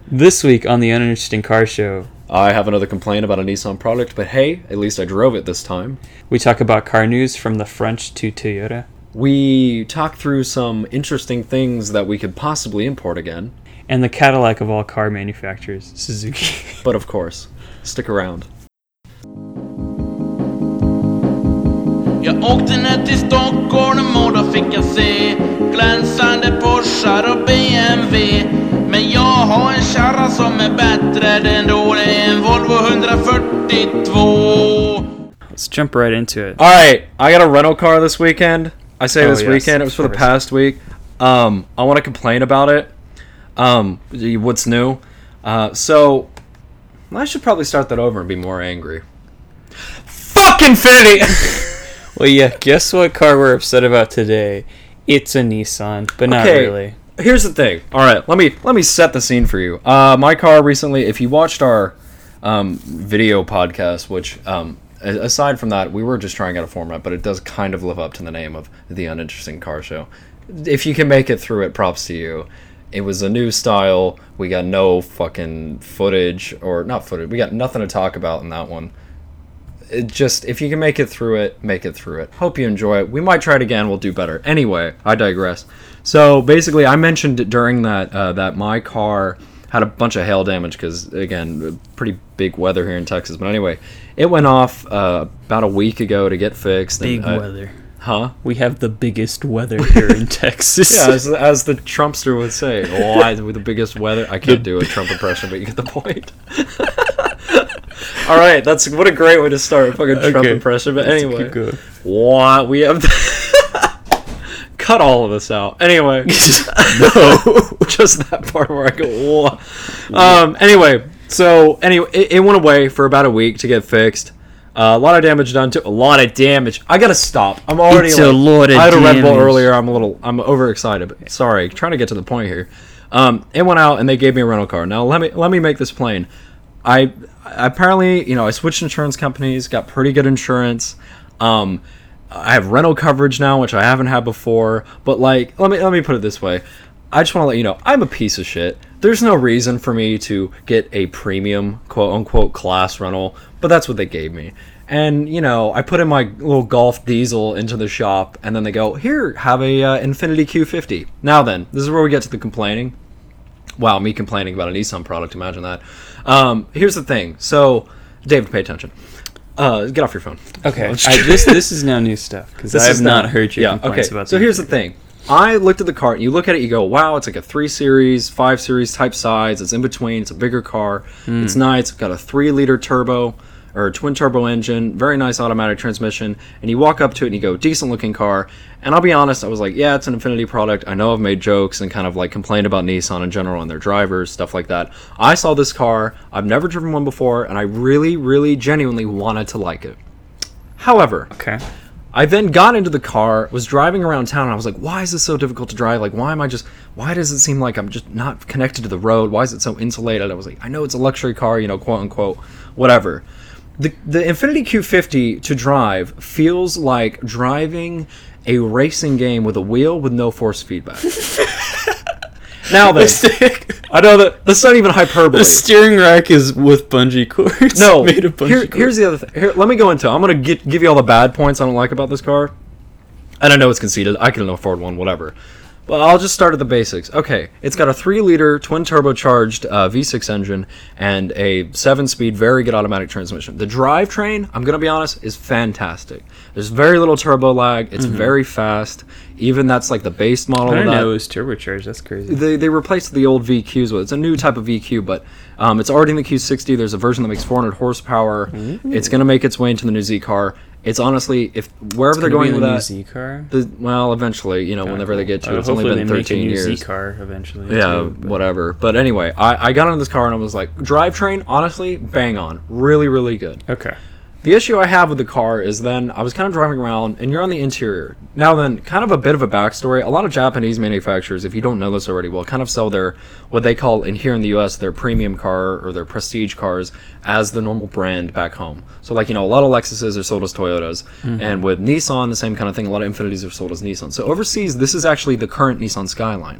This week on the Uninteresting Car Show, I have another complaint about a Nissan product, but hey, at least I drove it this time. we talk about car news from the French to Toyota, We talk through some interesting things that we could possibly import again. and the Cadillac of all car manufacturers, Suzuki. But of course, stick around. Jag åkte ner till Stockholm och då fick jag se glänsande Porschar och BMW. Men jag har en kärra som är bättre ändå, det är en Volvo 142. Let's jump right into it. Alright, I got a rental car this weekend. I say this yes, weekend, it was for the of past week. I want to complain about it. What's new? So, I should probably start that over and be more angry. Fuck Infiniti! Well, yeah, guess what car we're upset about today? It's a Nissan, but not really. Here's the thing. All right, let me set the scene for you. My car recently, if you watched our video podcast, which aside from that, we were just trying out a format, but it does kind of live up to the name of the Uninteresting Car Show. If you can make it through it, props to you. It was a new style. We got no fucking footage, or not footage. We got nothing to talk about in that one. It just, if you can make it through it, make it through it. Hope you enjoy it. We might try it again. We'll do better. Anyway, I digress. So basically, I mentioned during that that my car had a bunch of hail damage because, again, pretty big weather here in Texas. But anyway, it went off about a week ago to get fixed. Big and, weather. Huh? We have the biggest weather here in Texas. Yeah, as the Trumpster would say. Oh, with the biggest weather. I can't do a Trump impression, but you get the point. All right, that's what a great way to start a fucking Trump impression. But anyway, keep going. What we have cut all of this out. Anyway, No. just that part where I go. Whoa. Anyway, it went away for about a week to get fixed. A lot of damage done to a lot of damage. I gotta stop. I'm already. It's a lot of I had a Red Bull damage. earlier. I'm overexcited. But sorry, trying to get to the point here. It went out and they gave me a rental car. Now let me make this plain. I apparently, I switched insurance companies, got pretty good insurance. I have rental coverage now, which I haven't had before. But let me put it this way. I just want to let you know, I'm a piece of shit. There's no reason for me to get a premium, quote unquote, class rental, but that's what they gave me. And, I put in my little Golf diesel into the shop, and then they go, here, have a Infiniti Q50. Now then, this is where we get to the complaining. Wow, me complaining about a Nissan product, imagine that. Here's the thing. So, David, pay attention. Get off your phone. Okay, this is now new stuff, because I have not heard your complaints about this. So here's the thing. I looked at the car, and you look at it, you go, wow, it's like a 3 Series, 5 Series type size. It's in between. It's a bigger car. It's nice. It's got a 3-liter turbo, or twin turbo engine, very nice automatic transmission. And you walk up to it, and you go, decent looking car. And I'll be honest, I was like, yeah, it's an Infiniti product. I know I've made jokes and kind of complained about Nissan in general and their drivers, stuff like that. I saw this car. I've never driven one before, and I really, really, genuinely wanted to like it. However, Okay. I then got into the car, was driving around town, and I was like, why is this so difficult to drive? Why does it seem like I'm just not connected to the road? Why is it so insulated? I was like, I know it's a luxury car, quote unquote, whatever. The Infiniti Q50 to drive feels like driving a racing game with a wheel with no force feedback. Now then, I know that's not even hyperbole. The steering rack is with bungee cords. No, made of bungee cords. Here's the other thing. Here, let me go into. I'm gonna give you all the bad points I don't like about this car. And I know it's conceited. I can afford one, whatever. But I'll just start at the basics. Okay, it's got a 3-liter twin turbocharged V6 engine and a 7-speed, very good automatic transmission. The drivetrain, I'm gonna be honest, is fantastic. There's very little turbo lag. It's very fast. Even that's the base model. I of didn't that. know it was turbocharged. That's crazy. They replaced the old VQs with. It's a new type of VQ, but it's already in the Q60. There's a version that makes 400 horsepower. Ooh. It's going to make its way into the new Z car. It's honestly, wherever they're going with the that, new Z car. Eventually, whenever they get to it, it's only been 13 years. Z car eventually. Yeah, too, but whatever. But anyway, I got into this car and I was like, drivetrain, honestly, bang on, really, really good. Okay. The issue I have with the car is then I was kind of driving around and you're on the interior. Now then, kind of a bit of a backstory. A lot of Japanese manufacturers, if you don't know this already, will kind of sell their, what they call in here in the US, their premium car or their prestige cars as the normal brand back home. So a lot of Lexuses are sold as Toyotas. And with Nissan, the same kind of thing. A lot of Infinitis are sold as Nissan. So overseas, this is actually the current Nissan Skyline.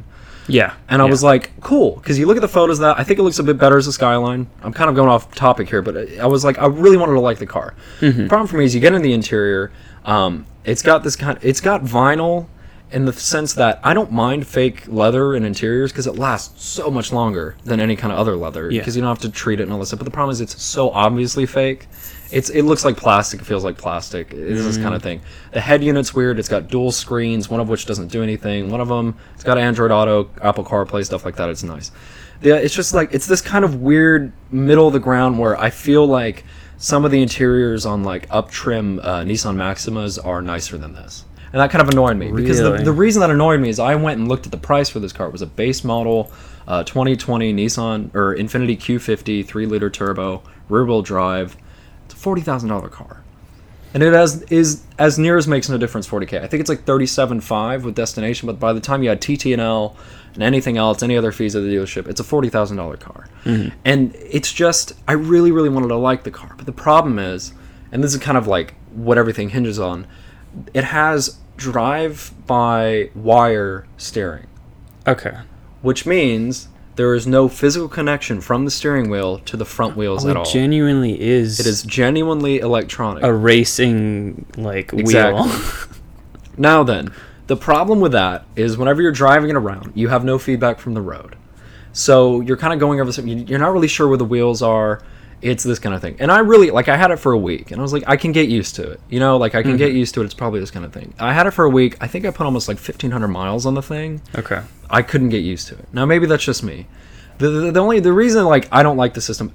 Yeah. And I yeah. was like, cool, because you look at the photos of that, I think it looks a bit better as a Skyline. I'm kind of going off topic here, but I was like, I really wanted to like the car. The problem for me is you get in the interior, it's got vinyl in the sense that I don't mind fake leather in interiors because it lasts so much longer than any kind of other leather because you don't have to treat it and all this stuff. But the problem is it's so obviously fake. It looks like plastic. It feels like plastic. It's this kind of thing. The head unit's weird. It's got dual screens, one of which doesn't do anything. One of them, it's got Android Auto, Apple CarPlay, stuff like that. It's nice. It's just like, it's this kind of weird middle of the ground where I feel like some of the interiors on like up-trim Nissan Maximas are nicer than this. And that kind of annoyed me because the reason that annoyed me is I went and looked at the price for this car. It was a base model 2020 Nissan or Infiniti Q50 3-liter turbo rear-wheel drive. It's a $40,000 car, and it is as near as makes no difference $40K. I think it's like $37,500 with destination, but by the time you add TT&L and anything else, any other fees at the dealership, it's a $40,000 car. And it's just, I really, really wanted to like the car, but the problem is, and this is kind of like what everything hinges on, it has drive-by-wire steering. Okay. Which means there is no physical connection from the steering wheel to the front wheels at all. It genuinely is. It is genuinely electronic. A racing, like, Exactly. wheel. Now then, the problem with that is whenever you're driving it around, you have no feedback from the road. So you're kind of going over something, you're not really sure where the wheels are. It's this kind of thing. And I really, like, I had it for a week, and I was like, I can get used to it. You know, like, I can get used to it. It's probably this kind of thing. I had it for a week. I think I put almost, like, 1,500 miles on the thing. Okay. I couldn't get used to it. Now, maybe that's just me. The reason, like, I don't like the system,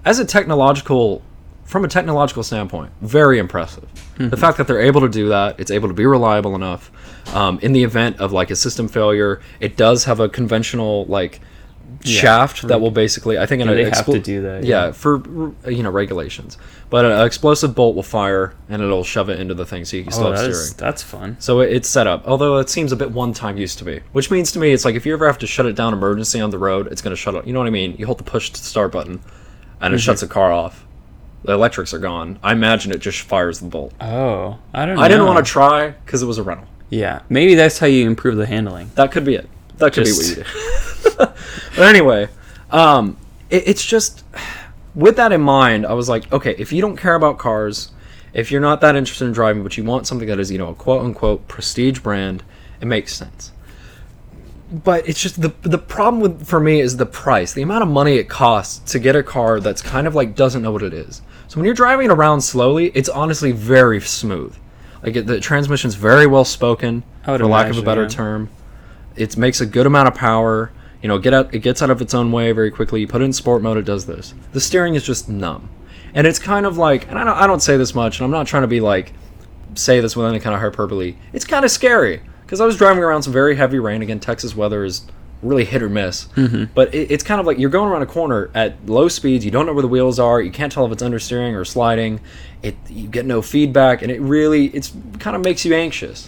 from a technological standpoint, very impressive. The fact that they're able to do that, it's able to be reliable enough. In the event of, like, a system failure, it does have a conventional, like, shaft that will basically, I think, they have to do that. Yeah, for regulations. But an explosive bolt will fire and it'll shove it into the thing, so you can still have steering. That's fun. So it's set up, although it seems a bit one-time use to me. Which means to me, it's like if you ever have to shut it down emergency on the road, it's going to shut it. You know what I mean? You hold the push to start button, and it shuts the car off. The electrics are gone. I imagine it just fires the bolt. Oh, I don't know. I didn't want to try because it was a rental. Yeah, maybe that's how you improve the handling. That could be it. That could be what you do. But anyway, it's just, with that in mind, I was like, okay, if you don't care about cars, if you're not that interested in driving, but you want something that is, a quote-unquote prestige brand, it makes sense. But it's just, the problem for me is the price, the amount of money it costs to get a car that's kind of like doesn't know what it is. So when you're driving it around slowly, it's honestly very smooth. Like, the transmission's very well spoken, for lack of a better term. It makes a good amount of power. It gets out of its own way very quickly. You put it in sport mode, it does this. The steering is just numb. And it's kind of like, and I don't say this much, and I'm not trying to be like, say this with any kind of hyperbole. It's kind of scary. Because I was driving around some very heavy rain. Again, Texas weather is really hit or miss. But it's kind of like you're going around a corner at low speeds. You don't know where the wheels are. You can't tell if it's understeering or sliding. You get no feedback. And it kind of makes you anxious.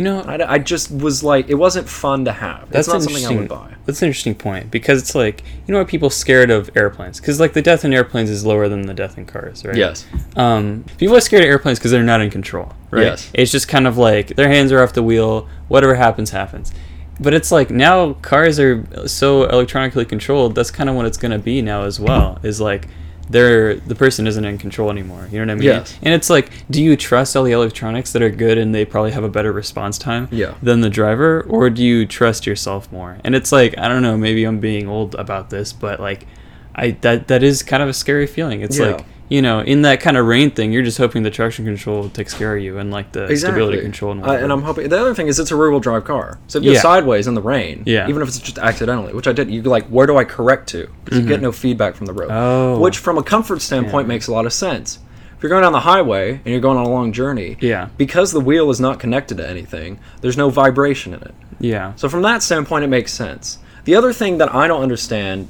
I just was like, it wasn't fun to have. That's not something I would buy. That's an interesting point, because it's like, are people scared of airplanes? Because, like, the death in airplanes is lower than the death in cars, right? Yes. People are scared of airplanes because they're not in control, right? Yes. It's just kind of like, their hands are off the wheel, whatever happens, happens. But it's like, now cars are so electronically controlled, that's kind of what it's going to be now as well, is like, the person isn't in control anymore. You know what I mean? Yes. And it's like, do you trust all the electronics that are good and they probably have a better response time than the driver, or do you trust yourself more? And it's like, I don't know, maybe I'm being old about this, but like, that is kind of a scary feeling. It's like, in that kind of rain thing, you're just hoping the traction control takes care of you, and like the stability control. And I'm hoping, the other thing is it's a rear-wheel drive car. So if you're sideways in the rain, even if it's just accidentally, which I did, you're like, where do I correct to? Because you get no feedback from the road. Oh. Which from a comfort standpoint makes a lot of sense. If you're going down the highway and you're going on a long journey, because the wheel is not connected to anything, there's no vibration in it. Yeah. So from that standpoint, it makes sense. The other thing that I don't understand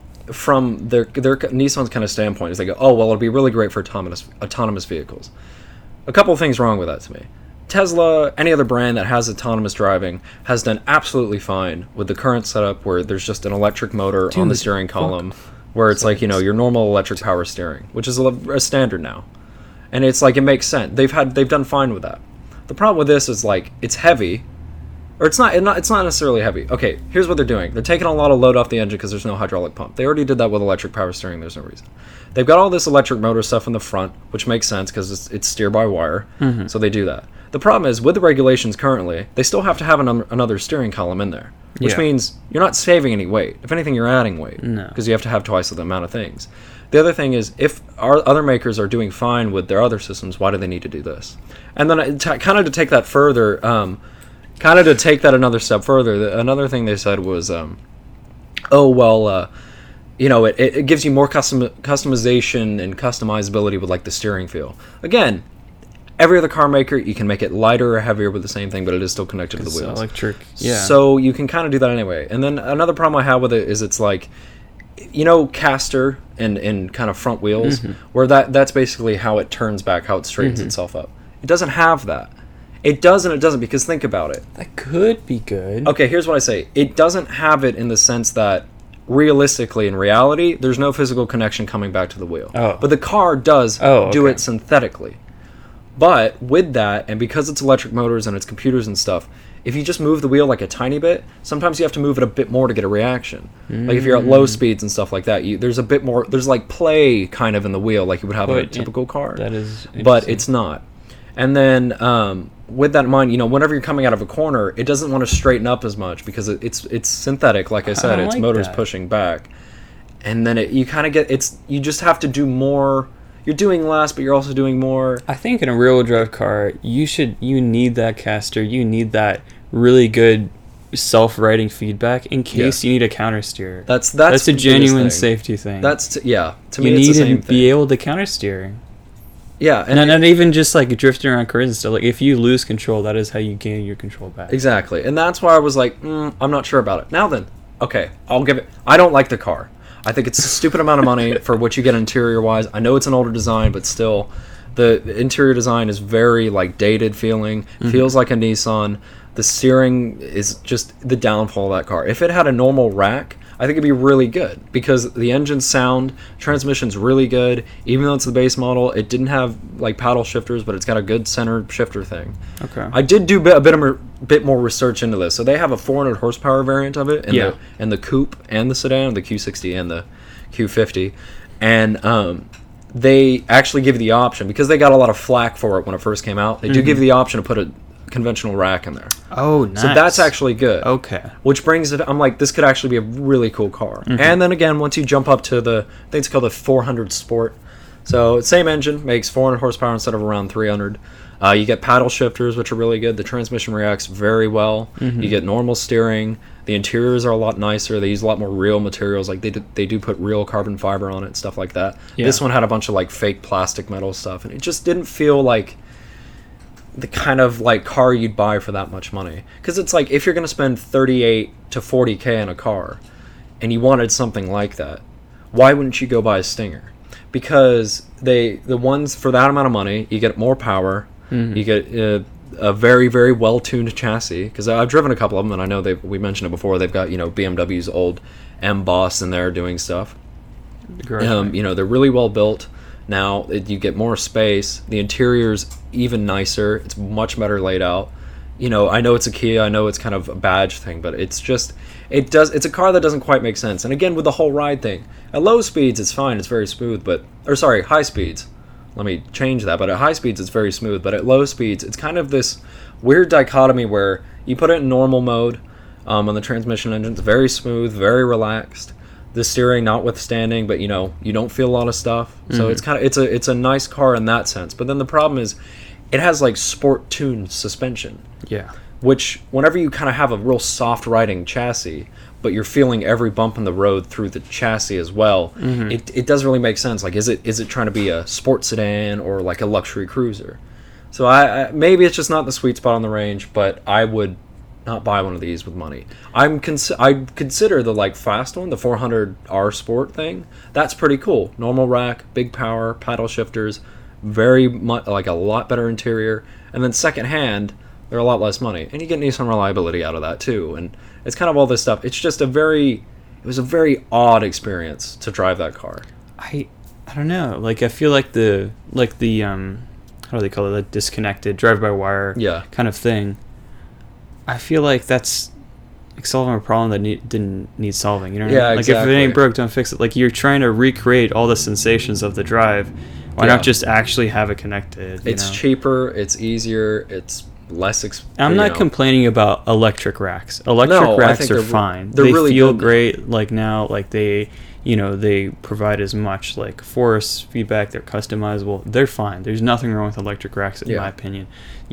from their Nissan's kind of standpoint is they go, oh, well, it'll be really great for autonomous vehicles. A couple of things wrong with that to me. Tesla, any other brand that has autonomous driving, has done absolutely fine with the current setup where there's just an electric motor on the steering column, where it's like, your normal electric power steering, which is a standard now. And it's like, it makes sense. They've done fine with that. The problem with this is, like, it's heavy, Or it's not necessarily heavy. Okay, here's what they're doing. They're taking a lot of load off the engine because there's no hydraulic pump. They already did that with electric power steering. There's no reason. They've got all this electric motor stuff in the front, which makes sense because it's steer-by-wire. Mm-hmm. So they do that. The problem is, with the regulations currently, they still have to have another steering column in there, which means you're not saving any weight. If anything, you're adding weight because you have to have twice the amount of things. The other thing is, if our other makers are doing fine with their other systems, why do they need to do this? And then kind of to take that further... kind of to take that another step further, another thing they said was, it gives you more customization and customizability with, like, the steering feel. Again, every other car maker, you can make it lighter or heavier with the same thing, but it is still connected to the wheels. Electric, yeah. So you can kind of do that anyway. And then another problem I have with it is it's like, caster and kind of front wheels, where that's basically how it turns back, how it straightens itself up. It doesn't have that. It does and it doesn't, because think about it. That could be good. Okay, here's what I say. It doesn't have it in the sense that, realistically, in reality, there's no physical connection coming back to the wheel. Oh. But the car does do it synthetically. But with that, and because it's electric motors and it's computers and stuff, if you just move the wheel like a tiny bit, sometimes you have to move it a bit more to get a reaction. Like if you're at low speeds and stuff like that, there's a bit more, there's like play kind of in the wheel like you would have in a typical car. That is interesting. But it's not. And then with that in mind, whenever you're coming out of a corner, it doesn't want to straighten up as much because it's synthetic. Like I said, it's motors pushing back, and then you kind of get you just have to do more. You're doing less, but you're also doing more. I think in a rear-wheel drive car, you need that caster. You need that really good self-righting feedback in case you need a counter steer. That's a genuine safety thing. To me, you it's the same need to be able to counter steer. Yeah, and not even just like drifting around curves and stuff. Like if you lose control, that is how you gain your control back. Exactly, and that's why I was like, I'm not sure about it. Now then, okay, I'll give it. I don't like the car. I think it's a stupid amount of money for what you get interior-wise. I know it's an older design, but still, the interior design is very like dated feeling. Feels like a Nissan. The steering is just the downfall of that car. If it had a normal rack, I think it'd be really good because the engine's sound, transmission's really good. Even though it's the base model, it didn't have like paddle shifters, but it's got a good center shifter thing. Okay. I did do a bit more research into this. So they have a 400 horsepower variant of it in the coupe and the sedan, the Q60 and the Q50, and they actually give you the option because they got a lot of flack for it when it first came out. They do give you the option to put a conventional rack in there. Oh, nice. So that's actually good. Okay. Which brings it, I'm like, this could actually be a really cool car. And then again, once you jump up to I think it's called the 400 Sport. So same engine, makes 400 horsepower instead of around 300. You get paddle shifters, which are really good. The transmission reacts very well. You get normal steering. The interiors are a lot nicer. They use a lot more real materials. Like they do put real carbon fiber on it, stuff like that. Yeah. This one had a bunch of like fake plastic metal stuff, and it just didn't feel like the kind of like car you'd buy for that much money. Because it's like if you're going to spend 38 to 40K on a car and you wanted something like that, why wouldn't you go buy a Stinger? Because the ones for that amount of money, you get more power, you get a very, very well-tuned chassis. Because I've driven a couple of them, and I know we mentioned it before, they've got BMW's old M-Boss in there doing stuff. They're really well built. Now you get more space. The interior's even nicer. It's much better laid out. I know it's a Kia. I know it's kind of a badge thing, but it's a car that doesn't quite make sense. And again, with the whole ride thing, at low speeds it's fine. It's very smooth. High speeds. Let me change that. But at high speeds it's very smooth. But at low speeds it's kind of this weird dichotomy where you put it in normal mode on the transmission engine. It's very smooth, very relaxed. The steering notwithstanding, but you don't feel a lot of stuff. So it's a nice car in that sense. But then the problem is it has like sport tuned suspension. Yeah. Which whenever you kind of have a real soft riding chassis, but you're feeling every bump in the road through the chassis as well, it doesn't really make sense. Like is it trying to be a sports sedan or like a luxury cruiser? So I maybe it's just not the sweet spot on the range, but I would not buy one of these with money. I consider the like fast one, the 400R Sport thing. That's pretty cool. Normal rack, big power, paddle shifters, very much like a lot better interior. And then secondhand, they're a lot less money, and you get Nissan reliability out of that too. And it's kind of all this stuff. It's just it was a very odd experience to drive that car. I don't know. Like I feel like the how do they call it? The disconnected drive-by-wire kind of thing. I feel like that's like solving a problem that didn't need solving. You know what I mean? Like exactly. if it ain't broke, don't fix it. Like you're trying to recreate all the sensations of the drive. Why not just actually have it connected? It's cheaper. It's easier. It's less expensive. I'm not complaining about electric racks. Electric racks are fine. They really feel great. Like now, like they provide as much like force feedback. They're customizable. They're fine. There's nothing wrong with electric racks in my opinion.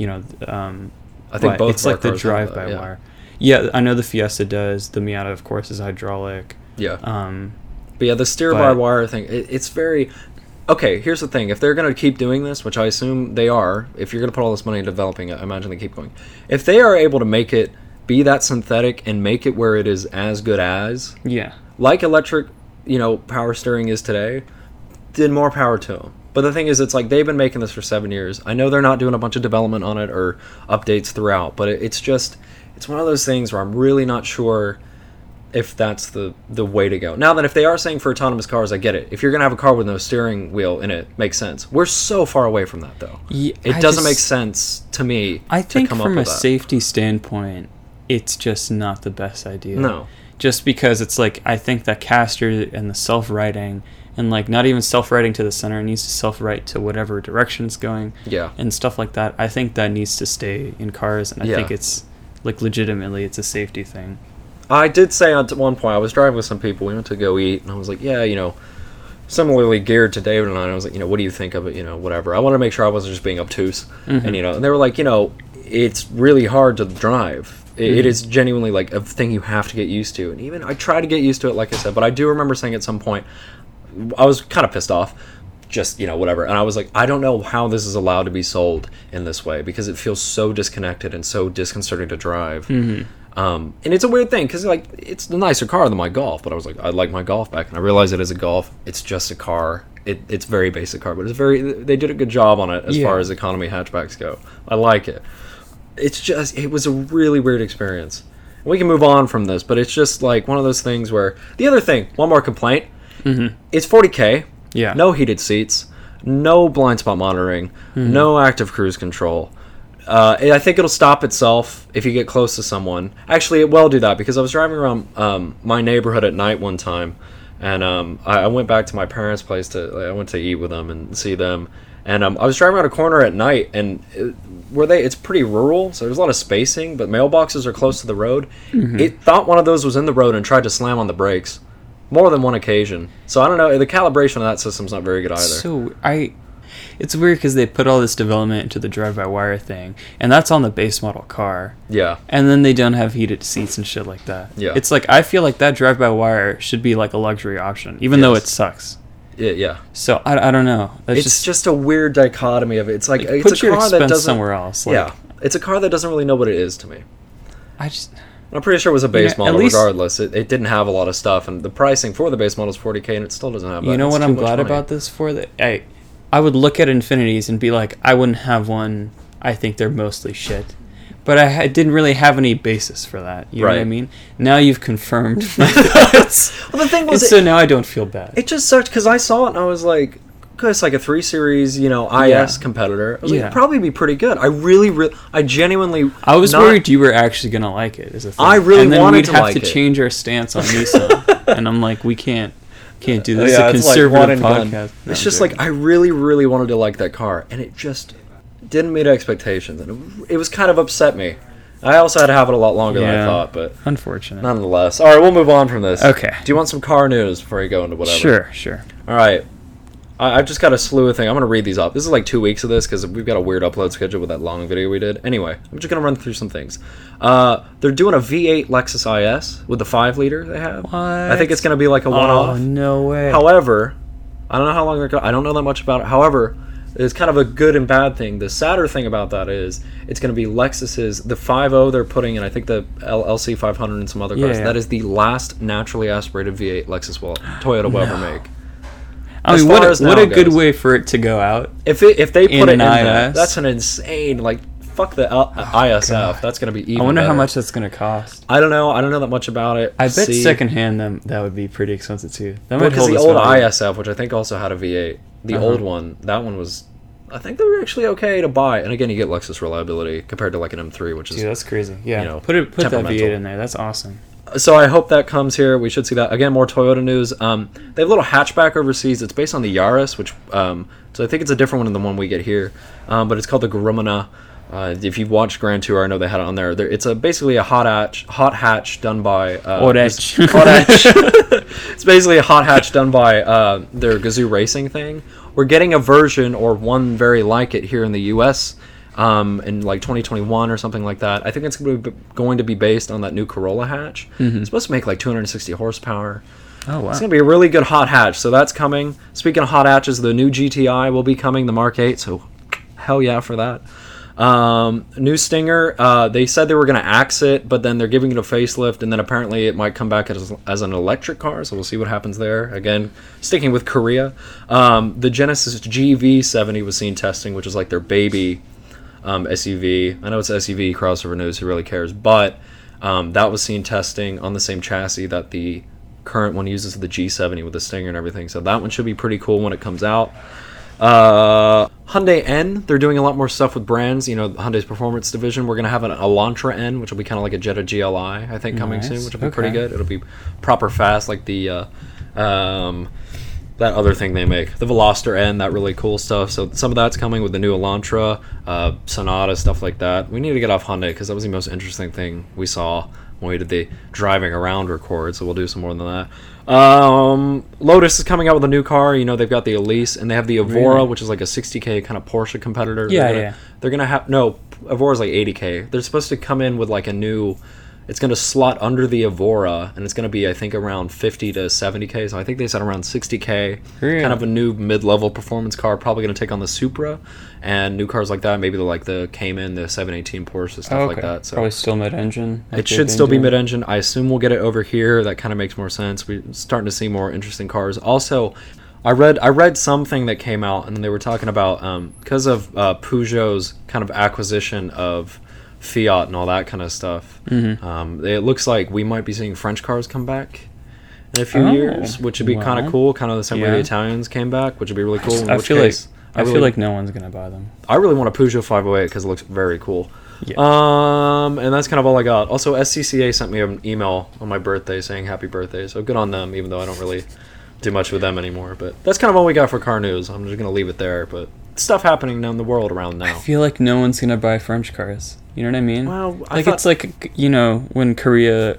I think both. It's like the drive-by-wire. Yeah, I know the Fiesta does. The Miata, of course, is hydraulic. Yeah. But yeah, the steer-by-wire thing. It's very. Okay, here's the thing. If they're going to keep doing this, which I assume they are, if you're going to put all this money into developing it, I imagine they keep going. If they are able to make it be that synthetic and make it where it is as good as, like electric, power steering is today, then more power to them. But the thing is, it's like they've been making this for 7 years. I know they're not doing a bunch of development on it or updates throughout, but it's one of those things where I'm really not sure if that's the way to go. Now that if they are saying for autonomous cars, I get it. If you're going to have a car with no steering wheel in it, makes sense. We're so far away from that, though. Yeah, it doesn't make sense to me. I think from a safety standpoint, it's just not the best idea. No. Just because it's like, I think that caster and the self-righting, and like not even self-righting to the center, it needs to self-right to whatever direction it's going. Yeah. And stuff like that. I think that needs to stay in cars, and I think it's like legitimately it's a safety thing. I did say at one point, I was driving with some people, we went to go eat, and I was like, similarly geared to David and I was like, what do you think of it, whatever. I wanted to make sure I wasn't just being obtuse, and and they were like, it's really hard to drive. It is genuinely like a thing you have to get used to, and even I try to get used to it, like I said, but I do remember saying at some point, I was kind of pissed off, just, whatever, and I was like, I don't know how this is allowed to be sold in this way, because it feels so disconnected and so disconcerting to drive. And it's a weird thing because like it's a nicer car than my Golf, but I was like, I'd like my Golf back, and I realized it is a Golf. It's just a car. It's very basic car, but they did a good job on it as far as economy hatchbacks go. I like it. It was a really weird experience. We can move on from this, but it's just like one of those things where the other thing, one more complaint, it's $40K, no heated seats, no blind spot monitoring, no active cruise control. I think it'll stop itself if you get close to someone. Actually, it will do that, because I was driving around my neighborhood at night one time, and I went back to my parents' place I went to eat with them and see them, and I was driving around a corner at night, and it's pretty rural, so there's a lot of spacing, but mailboxes are close to the road. It thought one of those was in the road and tried to slam on the brakes more than one occasion. So I don't know, the calibration of that system's not very good either. So it's weird because they put all this development into the drive-by-wire thing, and that's on the base model car. Yeah. And then they don't have heated seats and shit like that. Yeah. It's like, I feel like that drive-by-wire should be like a luxury option, even though it sucks. Yeah. So I don't know. It's just a weird dichotomy of it. It's like it's put a your car expense that doesn't somewhere else. Like, it's a car that doesn't really know what it is to me. I'm pretty sure it was a base model regardless. It didn't have a lot of stuff, and the pricing for the base model is $40K, and it still doesn't have that. You know what I'm glad about this for? That I would look at Infinities and be like, I wouldn't have one. I think they're mostly shit. But I didn't really have any basis for that. You know what I mean? Now you've confirmed my thoughts. Well, the thing was... so now I don't feel bad. It just sucked because I saw it and I was like, it's like a 3 Series, IS competitor. I was like, it'd probably be pretty good. I genuinely... I was worried you were actually going to like it as a thing. I really wanted to like it. And then we'd have to change our stance on Nissan. And I'm like, we can't do this. It's a conservative podcast. It's just like, I really, really wanted to like that car, and it just didn't meet expectations, and it was kind of upset me. I also had to have it a lot longer than I thought, but unfortunate. Nonetheless. All right, we'll move on from this. Okay. Do you want some car news before you go into whatever? Sure. All right. I've just got a slew of things. I'm going to read these off. This is like 2 weeks of this because we've got a weird upload schedule with that long video we did. Anyway, I'm just going to run through some things. They're doing a V8 Lexus IS with the 5-liter they have. What? I think it's going to be like a one-off. Oh, no way. However, I don't know how long they're going. I don't know that much about it. However, it's kind of a good and bad thing. The sadder thing about that is it's going to be Lexus's, the 5.0 they're putting in, I think the LC 500 and some other cars. Yeah. That is the last naturally aspirated V8 Lexus Toyota will ever make. I mean, what a good way for it to go out. If they put it in that, that's an insane, fuck the ISF. God. That's going to be even I wonder better. How much that's going to cost. I don't know that much about it. I bet secondhand that would be pretty expensive too. Because the old ISF, which I think also had a V8, the old one, that one was, I think they're actually okay to buy. And again, you get Lexus reliability compared to like an M3, which is... Dude, that's crazy. Yeah, you know, put that V8 in there. That's awesome. So I hope that comes here. We should see that. Again, more Toyota news. They have a little hatchback overseas. It's based on the Yaris, which so I think it's a different one than the one we get here. But it's called the Grumana. If you've watched Grand Tour, I know they had it on there. It's basically a hot hatch done by... hot hatch. It's basically a hot hatch done by their Gazoo Racing thing. We're getting a version or one very like it here in the U.S., in like 2021 or something like that. I think it's going to be based on that new Corolla hatch. It's supposed to make like 260 horsepower. Oh, wow. It's going to be a really good hot hatch, so that's coming. Speaking of hot hatches, the new GTI will be coming, the Mark 8, so hell yeah for that. New Stinger, they said they were going to axe it, but then they're giving it a facelift, and then apparently it might come back as an electric car, so we'll see what happens there. Again, sticking with Korea. The Genesis GV70 was seen testing, which is like their baby SUV. I know it's SUV crossover news, who really cares, but that was seen testing on the same chassis that the current one uses, the G70 with the Stinger and everything, so that one should be pretty cool when it comes out. Hyundai N, they're doing a lot more stuff with brands. You know, Hyundai's performance division. We're going to have an Elantra N, which will be kind of like a Jetta GLI, I think, coming soon, which will be pretty good. It'll be proper fast, like the that other thing they make, the Veloster N, that really cool stuff. So some of that's coming with the new Elantra, Sonata, stuff like that. We need to get off Hyundai because that was the most interesting thing we saw when we did the driving around record, so we'll do some more than that. Lotus is coming out with a new car. You know, they've got the Elise, and they have the Evora, which is like a 60K kind of Porsche competitor. They're gonna have... No, Evora's like 80K. They're supposed to come in with like a new... It's going to slot under the Evora, and it's going to be, I think, around 50 to 70K. So I think they said around 60K. Kind of a new mid-level performance car, probably going to take on the Supra and new cars like that. Maybe the Cayman, the 718 Porsche, stuff like that. So probably still mid-engine. It should still be mid-engine. I assume we'll get it over here. That kind of makes more sense. We're starting to see more interesting cars. Also, I read something that came out, and they were talking about because of Peugeot's kind of acquisition of Fiat and all that kind of stuff. It looks like we might be seeing French cars come back in a few years, which would be kind of cool. Kind of the same way the Italians came back, which would be really cool. I feel like no one's gonna buy them. I really want a Peugeot 508 because it looks very cool. Yeah. And that's kind of all I got. Also, SCCA sent me an email on my birthday saying happy birthday, so good on them, even though I don't really do much with them anymore. But that's kind of all we got for car news. I'm just gonna leave it there. But stuff happening in the world around now. I feel like no one's gonna buy French cars. You know what I mean? Well, it's like, you know, when Korea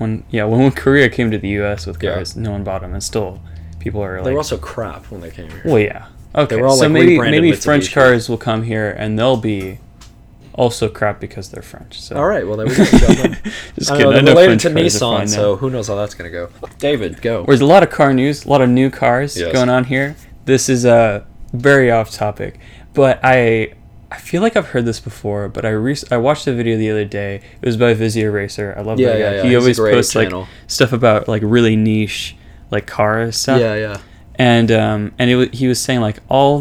came to the U.S. with cars, no one bought them, and still people are like... They were also crap when they came here. Well, yeah. Okay, they were all, so like, maybe French cars will come here, and they'll be also crap because they're French. So. All right, well, there we go. Just kidding. They're related to Nissan, so who knows how that's going to go. David, go. There's a lot of car news, a lot of new cars going on here. This is very off topic, but I feel like I've heard this before, but I watched a video the other day. It was by Vizia Racer. I love that guy. Yeah. He always posts like stuff about like really niche like car stuff. Yeah. And he was saying like all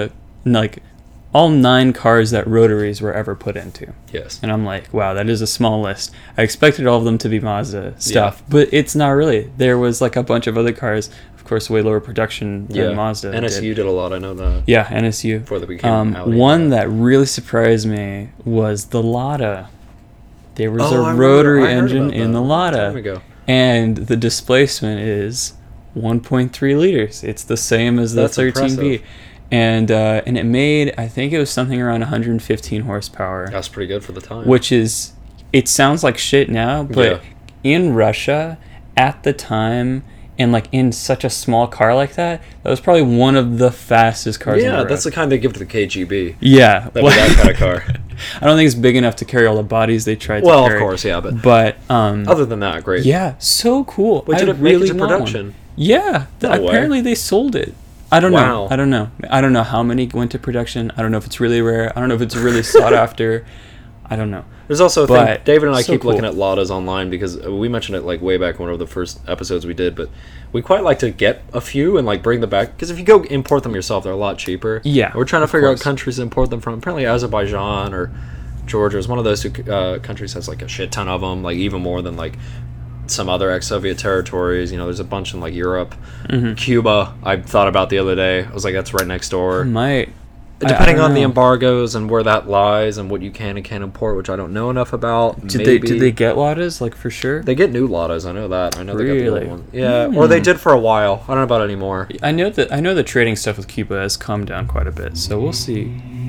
9 cars that rotaries were ever put into. Yes. And I'm like, wow, that is a small list. I expected all of them to be Mazda stuff, but it's not really. There was like a bunch of other cars. Of course, way lower production than Mazda. NSU did a lot, I know that. Yeah, NSU. Before they became Audi. One that really surprised me was the Lada. There was a rotary engine in the Lada. There we go. And the displacement is 1.3 liters. It's the same as the 13B. Impressive. And it made, I think it was something around 115 horsepower. That's pretty good for the time. Which is, it sounds like shit now, but in Russia, at the time... And like in such a small car like that was probably one of the fastest cars. Yeah, that's the kind they give to the KGB. Yeah, that kind of car. I don't think it's big enough to carry all the bodies they tried to carry. Well, of course, yeah, but other than that, great. Yeah, so cool. Did it make it to production? One. Yeah, apparently they sold it. I don't know. I don't know how many went to production. I don't know if it's really rare. I don't know if it's really sought after. I don't know. There's also a thing, David and I keep looking at Ladas online because we mentioned it like way back one of the first episodes we did, but we quite like to get a few and like bring them back because if you go import them yourself, they're a lot cheaper. Yeah, we're trying to figure out countries to import them from. Apparently Azerbaijan or Georgia is one of those two countries has like a shit ton of them, like even more than like some other ex-Soviet territories. You know, there's a bunch in like Europe, Cuba. I thought about the other day. I was like, that's right next door. Depending on the embargoes and where that lies and what you can and can't import, which I don't know enough about. Did they get Ladas, like, for sure? They get new Ladas, I know that. I know really? They got the old one. Yeah, or they did for a while. I don't know about it anymore. I know the trading stuff with Cuba has calmed down quite a bit, so we'll see.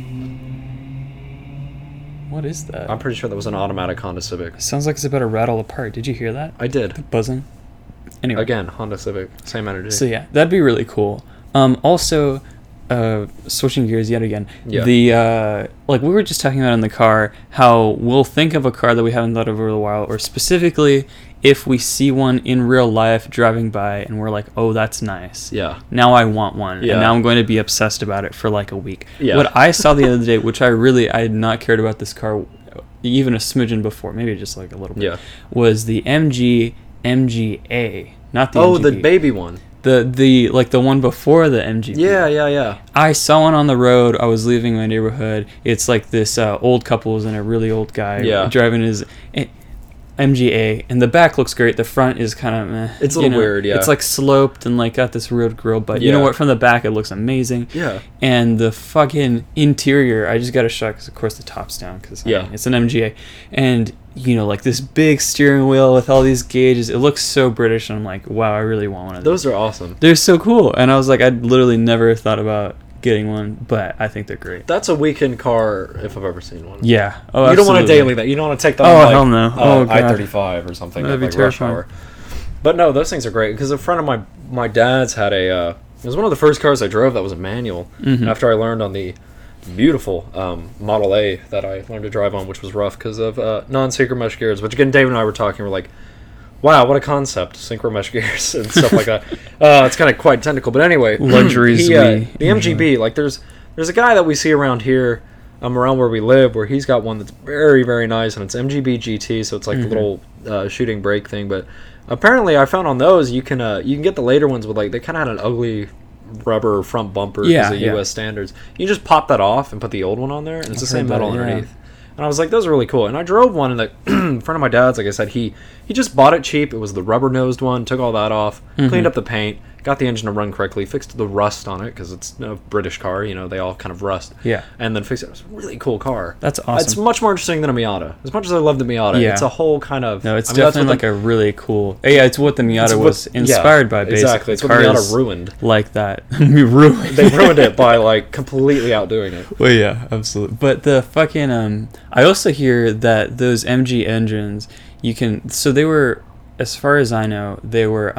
What is that? I'm pretty sure that was an automatic Honda Civic. It sounds like it's about to rattle apart. Did you hear that? I did. The buzzing. Anyway. Again, Honda Civic, same energy. So yeah, that'd be really cool. Also, switching gears yet again. Yeah. The like we were just talking about in the car, how we'll think of a car that we haven't thought of for a while, or specifically if we see one in real life driving by and we're like, oh, that's nice. Yeah. Now I want one. Yeah. And now I'm going to be obsessed about it for like a week. Yeah. What I saw the other day, which I had not cared about this car even a smidgen before, maybe just like a little bit, was the MG MGA, not the MGB. the baby one. The like the one before the MGB. Yeah. I saw one on the road. I was leaving my neighborhood. It's like this old couple and a really old guy driving his MGA, and the back looks great. The front is kind of meh. It's a little weird, yeah. It's like sloped and like got this weird grill, but you know what? From the back, it looks amazing. Yeah. And the fucking interior, I just got a shock because of course the top's down because it's an MGA, and like this big steering wheel with all these gauges. It looks so British, and I'm like, wow, I really want one of those. Those are awesome. They're so cool, and I was like, I'd literally never thought about getting one, but I think they're great. That's a weekend car if I've ever seen one. Yeah. Oh, you don't want to daily that. You don't want to take that on hell no. I-35 or something. That'd be terrifying. But no, those things are great because a friend of my dad's had it was one of the first cars I drove that was a manual. Mm-hmm. After I learned on the beautiful Model A that I learned to drive on, which was rough because of non-synchro mesh gears, which again Dave and I were talking, we're like, wow, what a concept, synchro mesh gears and stuff like that. It's kind of quite technical, but anyway, luxuries. The MGB, like there's a guy that we see around here, around where we live, where he's got one that's very, very nice, and it's MGB GT, so it's like a little shooting brake thing. But apparently, I found on those you can get the later ones with like they kind of had an ugly rubber front bumper because of US standards. You just pop that off and put the old one on there, and it's the same metal underneath. And I was like, those are really cool. And I drove one, and the friend of my dad's, like I said, he just bought it cheap. It was the rubber-nosed one, took all that off, cleaned up the paint, got the engine to run correctly, fixed the rust on it, because it's a British car, they all kind of rust. Yeah. And then fixed it. It was a really cool car. That's awesome. It's much more interesting than a Miata. As much as I love the Miata, it's a whole kind of... No, it's definitely like a really cool... Yeah, it's what the Miata was inspired by, basically. Exactly. It's what the Miata ruined. Like that. They ruined it by, like, completely outdoing it. Well, yeah, absolutely. But the fucking... I also hear that those MG engines, you can... So they were... As far as I know, they were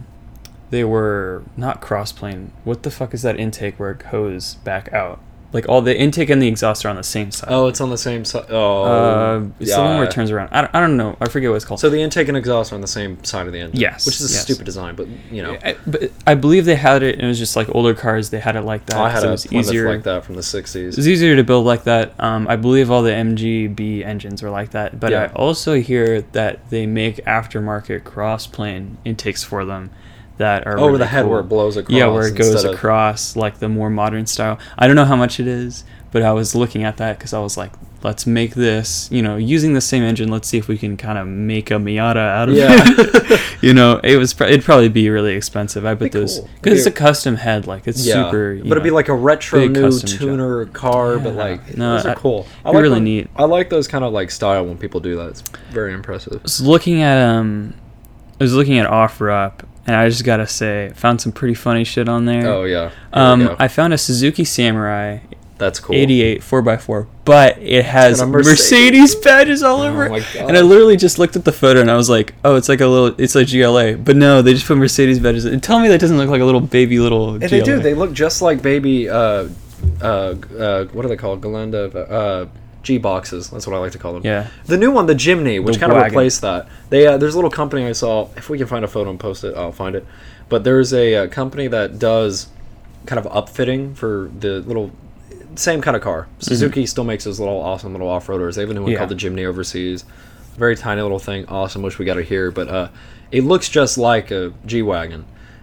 not cross-plane. What the fuck is that intake where it goes back out? Like all the intake and the exhaust are on the same side. Oh, it's on the same side. Oh, it's the one where it turns around. I don't know. I forget what it's called. So the intake and exhaust are on the same side of the engine. Yes. Which is a stupid design, but But I believe they had it, and it was just like older cars. They had it like that. I had it was one that's like that from the 60s. It was easier to build like that. I believe all the MGB engines were like that. But I also hear that they make aftermarket cross-plane intakes for them. That are really the head cool. Where it blows across. Yeah, where it goes across, like the more modern style. I don't know how much it is, but I was looking at that because I was like, let's make this, using the same engine. Let's see if we can kind of make a Miata out of it. It'd probably be really expensive. I bet those because it's a custom head, like it's super. But it'd be like a retro new tuner car, but like those are cool. I like really neat. I like those kind of like style when people do that. It's very impressive. I was looking at OfferUp. And I just gotta say, found some pretty funny shit on there. Oh yeah. I found a Suzuki Samurai. That's cool. 88 4x4, but it has Mercedes badges all over it. And I literally just looked at the photo and I was like, oh, it's like GLA. But no, they just put Mercedes badges. And tell me that doesn't look like a little GLA. They do. They look just like baby. What are they called? Galenda. G boxes, that's what I like to call them. Yeah. The new one, the Jimny, which kind of replaced that. There's a little company I saw. If we can find a photo and post it, I'll find it. But there's a company that does kind of upfitting for the little same kind of car. Suzuki still makes those awesome little off-roaders. They have a new one called the Jimny overseas. Very tiny little thing. Awesome. Wish we got it here, but it looks just like a G-Wagon.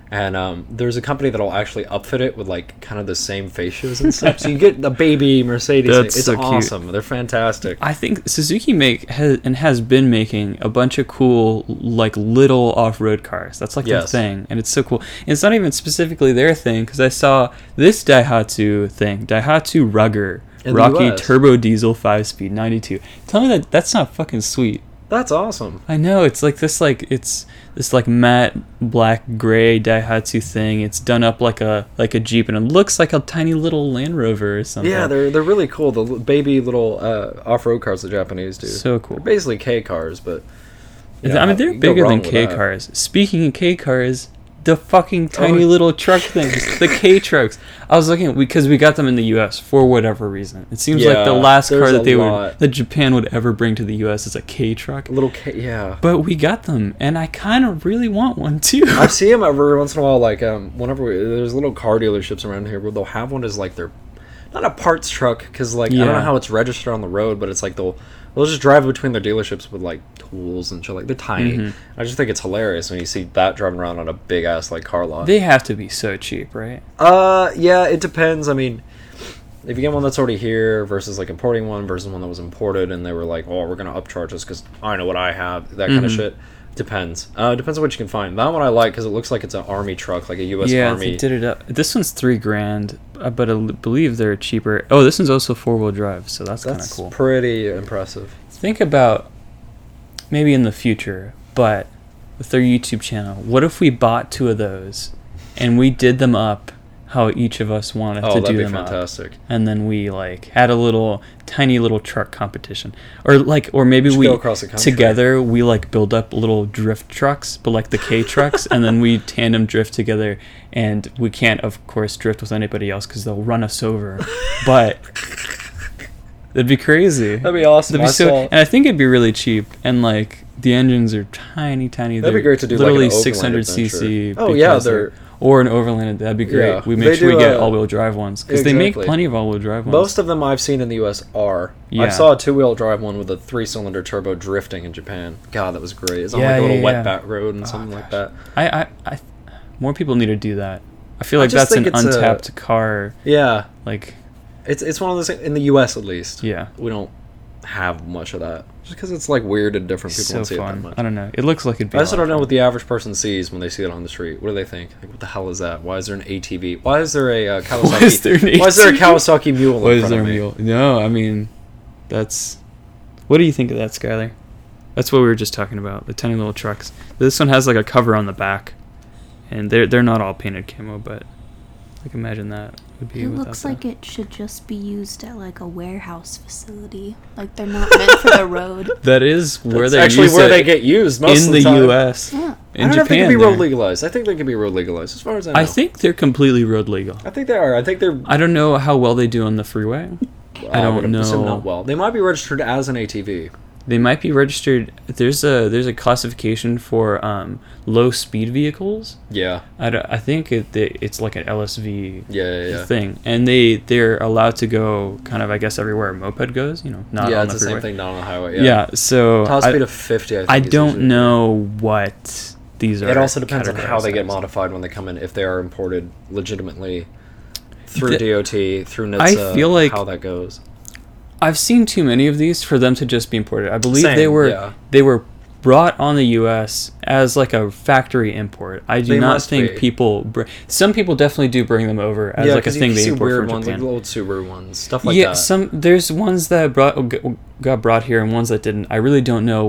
And there's a company that'll actually upfit it with like kind of the same fascias and stuff. So you get the baby Mercedes. It's so awesome. Cute. They're fantastic. I think Suzuki has been making a bunch of cool like little off-road cars. That's like their thing, and it's so cool. And it's not even specifically their thing, because I saw this Daihatsu thing, Daihatsu Rugger, Rocky Turbo Diesel 5-speed 92. Tell me that's not fucking sweet. That's awesome. I know, it's this matte black gray Daihatsu thing. It's done up like a Jeep, and it looks like a tiny little Land Rover or something. Yeah, they're really cool. The baby little off-road cars the Japanese do. So cool. They're basically K cars, but I mean they're bigger than K cars. Speaking of K cars, the fucking tiny little truck things, the K trucks. I was looking because we got them in the U.S. for whatever reason. It seems like the last car that Japan would ever bring to the U.S. is a K truck. A little K, yeah. But we got them, and I kind of really want one too. I see them every once in a while. Like whenever there's little car dealerships around here where they'll have one as like their, not a parts truck, because like I don't know how it's registered on the road, but it's like they'll just drive between their dealerships with like tools and shit. Like they're tiny. Mm-hmm. I just think it's hilarious when you see that driving around on a big ass like car lot. They have to be so cheap, right? Yeah, it depends. I mean, if you get one that's already here versus like importing one versus one that was imported, and they were like, oh, we're gonna upcharge us because I know what I have, that kind of shit. Depends. Depends on what you can find. That one I like because it looks like it's an army truck, like a U.S. Army. Yeah, they did it up. This one's $3,000, but I believe they're cheaper. Oh, this one's also 4-wheel drive, so that's kind of cool. That's pretty impressive. Think about maybe in the future, but with their YouTube channel, what if we bought 2 of those and we did them up how each of us wanted to do them up? Oh, that'd be fantastic. And then we like had a tiny little truck competition, or maybe we together we like build up little drift trucks, but like the K trucks, and then we tandem drift together, and we can't of course drift with anybody else because they'll run us over, but that'd be crazy. That'd be awesome. And I think it'd be really cheap, and like the engines are tiny. That'd be great to do literally like an 600 cc. Oh yeah, they're. Or an overland, that'd be great. Yeah, we make sure we get all-wheel drive ones, because they make plenty of all-wheel drive ones. Most of them I've seen in the U.S. are. Yeah. I saw a 2-wheel drive one with a 3-cylinder turbo drifting in Japan. God, that was great. It's on like a little wet back road and something like that. I more people need to do that. I feel like that's an untapped car. Yeah, like it's one of those in the U.S. at least. Yeah, we don't have much of that. Just because it's like weird and different, people don't see it that much. I don't know. It looks like it'd be. I just don't know what the average person sees when they see it on the street. What do they think? Like, what the hell is that? Why is there an ATV? Why is there a Kawasaki? Why is there a Kawasaki Mule? Why is there a mule? No, I mean, that's. What do you think of that, Skylar? That's what we were just talking about. The tiny little trucks. This one has like a cover on the back, and they're not all painted camo, but like imagine that. It looks like it should just be used at like a warehouse facility. Like they're not meant for the road. That is where they actually where they get used most in of the time. U.S. Yeah. In Japan, I don't know if they can be road legalized. I think they can be road legalized, as far as I know. I think they're completely road legal. I think they are. I think they're. I don't know how well they do on the freeway. I don't know. Not well. They might be registered as an ATV. They might be registered. There's a classification for low speed vehicles. Yeah. I think it's like an LSV thing, and they're allowed to go kind of, I guess, everywhere a moped goes. You know, not on the freeway. It's the same thing, not on the highway. Yeah. Yeah. So top speed of 50. I think I don't know what these are. It also depends on how they get modified when they come in. If they are imported legitimately through DOT, through NHTSA, I feel like how that goes. I've seen too many of these for them to just be imported. I believe they were brought on the U.S. as like a factory import. I do not think people. Some people definitely do bring them over as like a thing they import from ones, Japan. Like the old Subaru ones, stuff like that. There's ones that got brought here and ones that didn't. I really don't know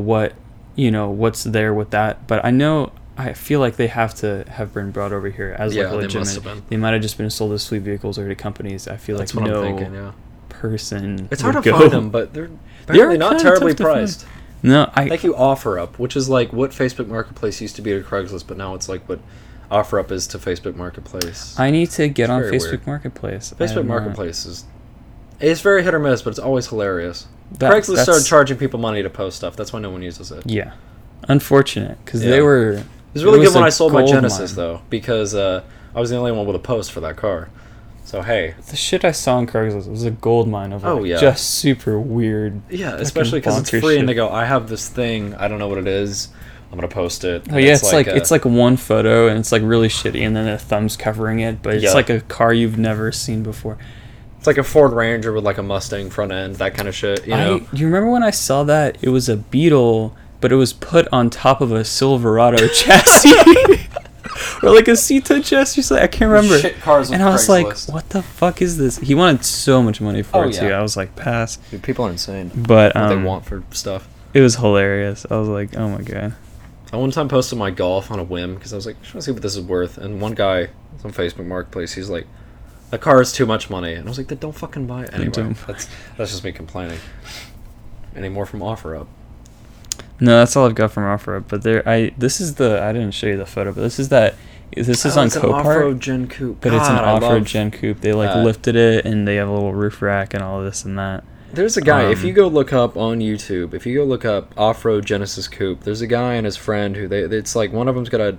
what's there with that, but I feel like they have to have been brought over here as like legitimate. They might have just been sold as fleet vehicles or to companies. I feel that's like what I'm thinking, yeah. Person. It's hard to find them, but they're not terribly priced. No, thank you, OfferUp, which is like what Facebook Marketplace used to be to Craigslist, but now it's like what OfferUp is to Facebook Marketplace. I need to get on Facebook Marketplace. Facebook Marketplace it's very hit or miss, but it's always hilarious. Craigslist started charging people money to post stuff. That's why no one uses it. Yeah, unfortunate because they were. It was really good when I sold my Genesis though, because I was the only one with a post for that car. So hey, the shit I saw on Craigslist was a gold mine of just super weird. Yeah, especially because it's free and they go, I have this thing, I don't know what it is, I'm gonna post it. Oh yeah, it's like one photo and it's like really shitty, and then a thumb's covering it, but it's like a car you've never seen before. It's like a Ford Ranger with like a Mustang front end, that kind of shit. You know? You remember when I saw that? It was a Beetle, but it was put on top of a Silverado chassis. Or like a Cita chassis, I can't remember. Shit cars and I was like, what the fuck is this? He wanted so much money for it too. I was like, pass. Dude, people are insane. But what they want for stuff. It was hilarious. I was like, oh my god. I one time posted my Golf on a whim because I was like, I just want to see what this is worth. And one guy on Facebook Marketplace, he's like, that car is too much money. And I was like, then don't fucking buy it. Anyway, that's just me complaining. Any more from OfferUp? No, that's all I've got from OfferUp. But I didn't show you the photo, but this is on Copart. Off-road Gen Coupe. But it's an off-road Gen Coupe. They lifted it and they have a little roof rack and all this and that. There's a guy, if you go look up on YouTube, if you go look up off-road Genesis Coupe, there's a guy and his friend who it's like one of them's got a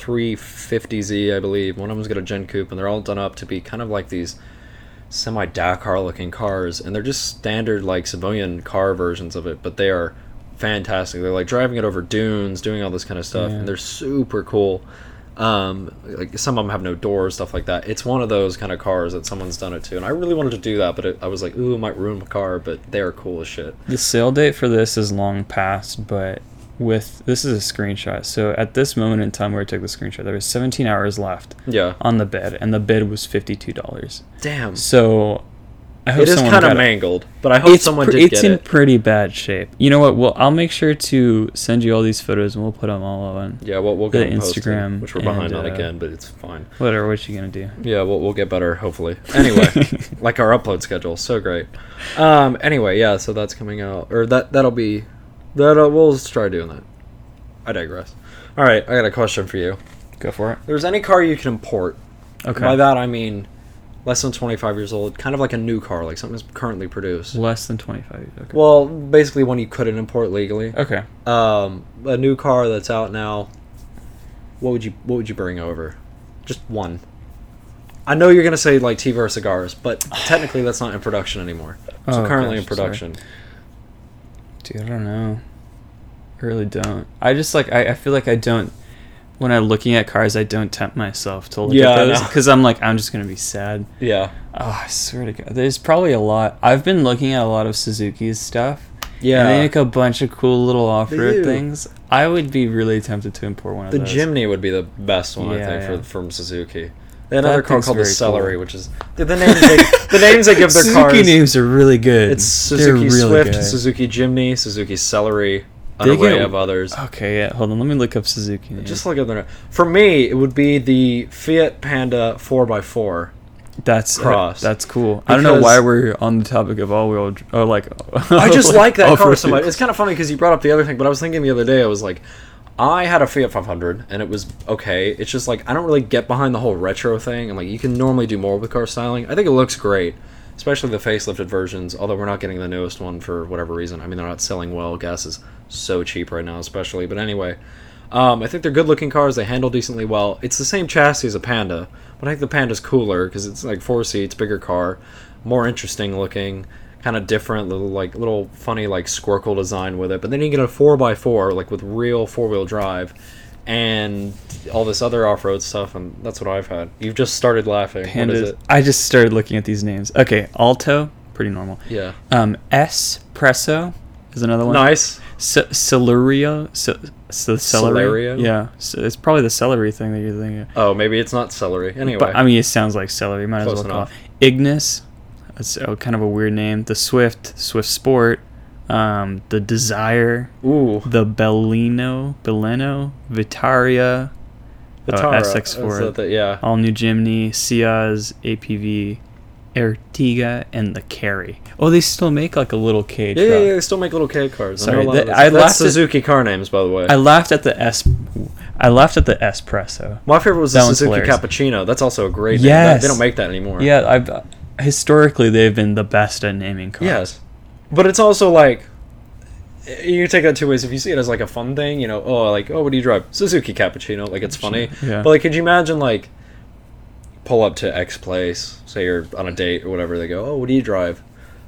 350Z, I believe. One of them's got a Gen Coupe, and they're all done up to be kind of like these semi-Dakar looking cars, and they're just standard like civilian car versions of it, but they are fantastic. They're like driving it over dunes, doing all this kind of stuff, and they're super cool. Like some of them have no doors, stuff like that. It's one of those kind of cars that someone's done it to, and I really wanted to do that, but I was like, ooh, it might ruin my car. But they are cool as shit. The sale date for this is long past, but this is a screenshot. So at this moment in time where I took the screenshot, there was 17 hours left. On the bid, and the bid was $52. Damn. So I hope it is kind of mangled, but I hope someone did get it. It's in pretty bad shape. You know what? Well, I'll make sure to send you all these photos, and we'll put them all on. Yeah, we'll get the Instagram, posted, which we're behind on again, but it's fine. Whatever. What you gonna do? Yeah, we'll get better, hopefully. Anyway, like our upload schedule, so great. Anyway, yeah, so that's coming out, or that'll be we'll try doing that. I digress. All right, I got a question for you. Go for it. There's any car you can import. Okay. By that I mean less than 25 years old, kind of like a new car, like something that's currently produced. Less than 25. Okay. Well, basically one you couldn't import legally. Okay. A new car that's out now. What would you bring over? Just one. I know you're gonna say like T-Verse cigars, but technically that's not in production anymore. So currently in production. Sorry. Dude, I don't know. I really don't. I just like I feel like I don't. When I'm looking at cars, I don't tempt myself to look at those because I'm like, I'm just gonna be sad. Yeah. Oh, I swear to God, there's probably a lot. I've been looking at a lot of Suzuki's stuff. Yeah. And they make a bunch of cool little off-road things. I would be really tempted to import one of those. The Jimny would be the best one, I think, from Suzuki. They had another car called the Celery, cool. Which is the names they give their cars. Suzuki names are really good. It's Suzuki Swift, Suzuki Jimny, Suzuki Celery. An array of others. Okay, yeah. Hold on. Let me look up Suzuki names. Just look up their name. For me, it would be the Fiat Panda 4x4. That's cross. That's cool. I don't know why we're on the topic of all-wheel or like. I just like that car so much. It's kind of funny because you brought up the other thing, but I was thinking the other day, I was like, I had a Fiat 500 and it was okay. It's just like I don't really get behind the whole retro thing, and like you can normally do more with car styling. I think it looks great. Especially the facelifted versions, although we're not getting the newest one for whatever reason. I mean, they're not selling well. Gas is so cheap right now, especially. But anyway, I think they're good-looking cars. They handle decently well. It's the same chassis as a Panda, but I think the Panda's cooler because it's like 4 seats, bigger car, more interesting looking, kind of different, little funny like squircle design with it. But then you get a 4x4 like with real 4-wheel drive. And all this other off-road stuff, and that's what I've had. You've just started laughing. Pandas. What is it? I just started looking at these names. Okay, Alto, pretty normal. Yeah. Espresso is another one. Nice. Celerio. Celery. Yeah. So it's probably the celery thing that you're thinking of. Oh, maybe it's not celery. Anyway. But, I mean, it sounds like celery. Might as well call it. Ignis. That's kind of a weird name. The Swift Sport. The Desire, the Baleno, Vitaria, SX4, all new Jimny, Ciaz, APV, Ertiga, and the Carry. Oh, they still make like a little K truck. Yeah, they still make little K cars. Sorry, that's Suzuki car names, by the way. I laughed at the Espresso. My favorite was the Suzuki Cappuccino. That's also a great name. Yes. They don't make that anymore. Yeah, historically they've been the best at naming cars. Yes. But it's also like, you take that two ways. If you see it as like a fun thing, you know, what do you drive? Suzuki Cappuccino, like it's funny. Yeah. But like, could you imagine like, pull up to X place, say you're on a date or whatever, they go, oh, what do you drive?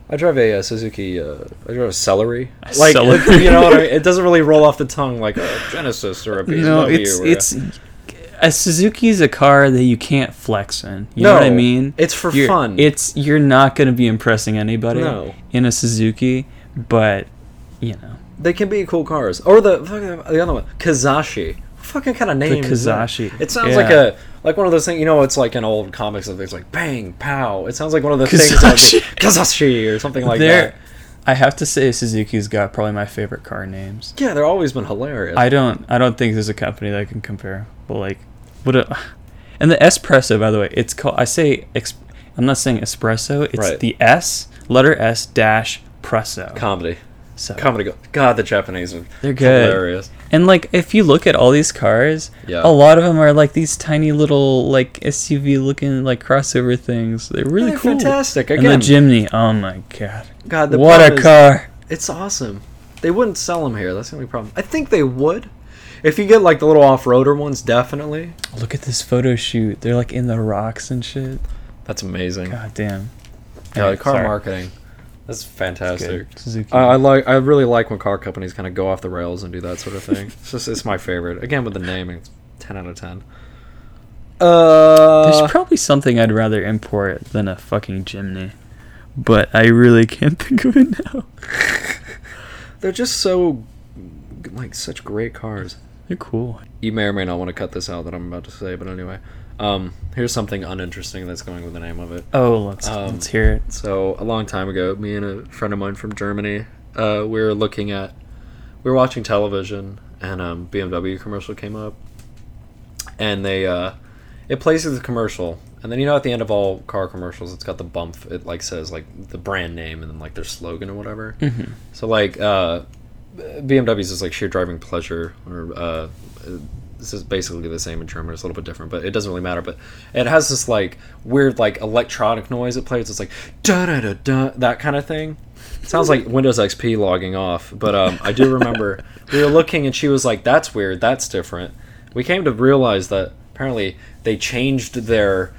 I drive a Suzuki. I drive a Celery. Celery. You know what I mean? It doesn't really roll off the tongue like a Genesis or a BMW. No, it's a Suzuki's a car that you can't flex in. You know what I mean? It's for fun. You're not going to be impressing anybody in a Suzuki, but you know they can be cool cars. Or the other one, Kazashi. What fucking kind of name? The Kazashi. Is that? It sounds like one of those things. You know, it's like in old comics of things like bang, pow. It sounds like one of the things like Kazashi or something like that. I have to say, Suzuki's got probably my favorite car names. Yeah, they've always been hilarious. I don't think there's a company that can compare. But like, and the Espresso, by the way, it's called. I'm not saying espresso. It's the letter S dash presso. Comedy. God, the Japanese are they're good. Hilarious. And like, if you look at all these cars, a lot of them are like these tiny little like SUV looking like crossover things. They're really cool. Fantastic. Again, and the Jimny. Oh my god. God, what a car! It's awesome. They wouldn't sell them here. That's the only problem. I think they would. If you get like the little off-roader ones, definitely. Look at this photo shoot. They're like in the rocks and shit. That's amazing. God damn. Yeah, car marketing. That's fantastic. I really like when car companies kind of go off the rails and do that sort of thing. It's my favorite. Again, with the naming, it's 10 out of 10. There's probably something I'd rather import than a fucking Jimny, but I really can't think of it now. They're just so like such great cars. They're cool. You may or may not want to cut this out that I'm about to say, but anyway. Here's something uninteresting that's going with the name of it. Oh, let's hear it. So a long time ago, me and a friend of mine from Germany, we were watching television, and BMW commercial came up, and it plays through the commercial, and then at the end of all car commercials, it's got the bump. It like says like the brand name and then like their slogan or whatever. Mm-hmm. So like BMW's is like sheer driving pleasure, or this is basically the same in German. It's a little bit different, but it doesn't really matter. But it has this like weird like electronic noise it plays. It's like da da da da, that kind of thing. It sounds like Windows XP logging off. But I do remember we were looking and she was like, "That's weird. That's different." We came to realize that apparently they changed their.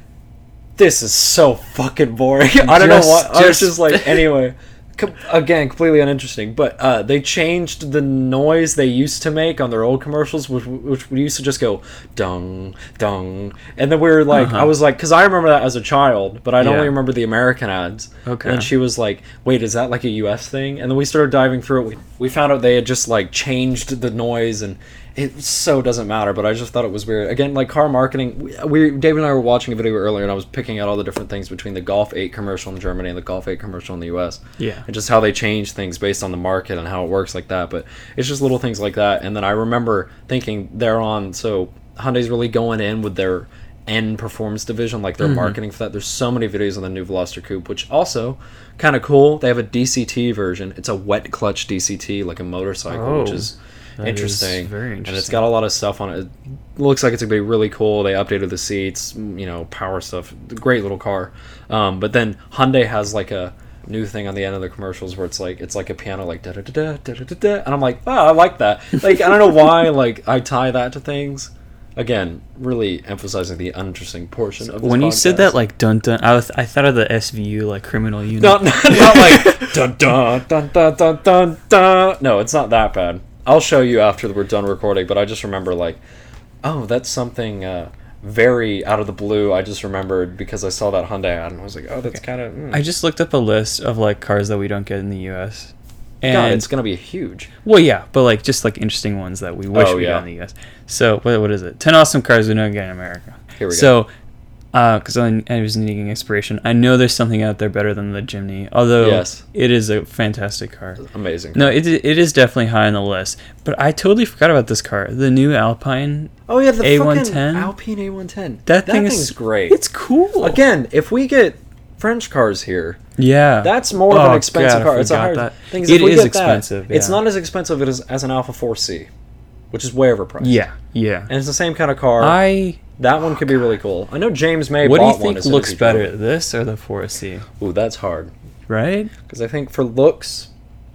This is so fucking boring. I don't know what. I was just like, anyway. Again, completely uninteresting, but they changed the noise they used to make on their old commercials, which we used to just go dung dung, and then we were like, I was like, because I remember that as a child, but I don't really remember the American ads. Okay. And she was like, "Wait, is that like a US thing?" And then we started diving through it. We found out they had just like changed the noise, and it so doesn't matter. But I just thought it was weird. Again, like car marketing. David and I were watching a video earlier, and I was picking out all the different things between the Golf 8 commercial in Germany and the Golf 8 commercial in the US. Yeah. And just how they change things based on the market and how it works like that. But it's just little things like that. And then I remember thinking so Hyundai's really going in with their N performance division, like their marketing for that. There's so many videos on the new Veloster Coupe, which also kind of cool. They have a DCT version. It's a wet clutch DCT, like a motorcycle, which is interesting. Very interesting. And it's got a lot of stuff on it. It looks like it's gonna be really cool. They updated the seats, power stuff. Great little car. But then Hyundai has like a new thing on the end of the commercials where it's like a piano, like da da da da da da da, and I'm like, I like that. Like I don't know why, like I tie that to things. Again, really emphasizing the uninteresting portion of this when podcast. You said that like dun dun, I thought of the SVU, like criminal unit. Not like dun dun dun dun dun dun dun. No, it's not that bad. I'll show you after we're done recording, but I just remember like, oh, that's something very out of the blue. I just remembered because I saw that Hyundai ad and I was like, oh, that's kind of. I just looked up a list of like cars that we don't get in the U.S. And God, it's gonna be huge. Well, yeah, but like just like interesting ones that we wish we got in the U.S. So what is it? 10 awesome cars we don't get in America. Here we go. So, because I was needing inspiration. I know there's something out there better than the Jimny, although it is a fantastic car. Amazing. No, it is definitely high on the list. But I totally forgot about this car, the new Alpine. Oh yeah, the A110. fucking Alpine A110. That thing's great. It's cool. Again, if we get French cars here, that's more of an expensive car. It's a higher thing. It is expensive. It's not as expensive as an Alfa 4C, which is way overpriced. Yeah. And it's the same kind of car. That one could be really cool. I know James May bought one. What do you think looks better, this or the 4C? Ooh, that's hard. Right? Because I think for looks,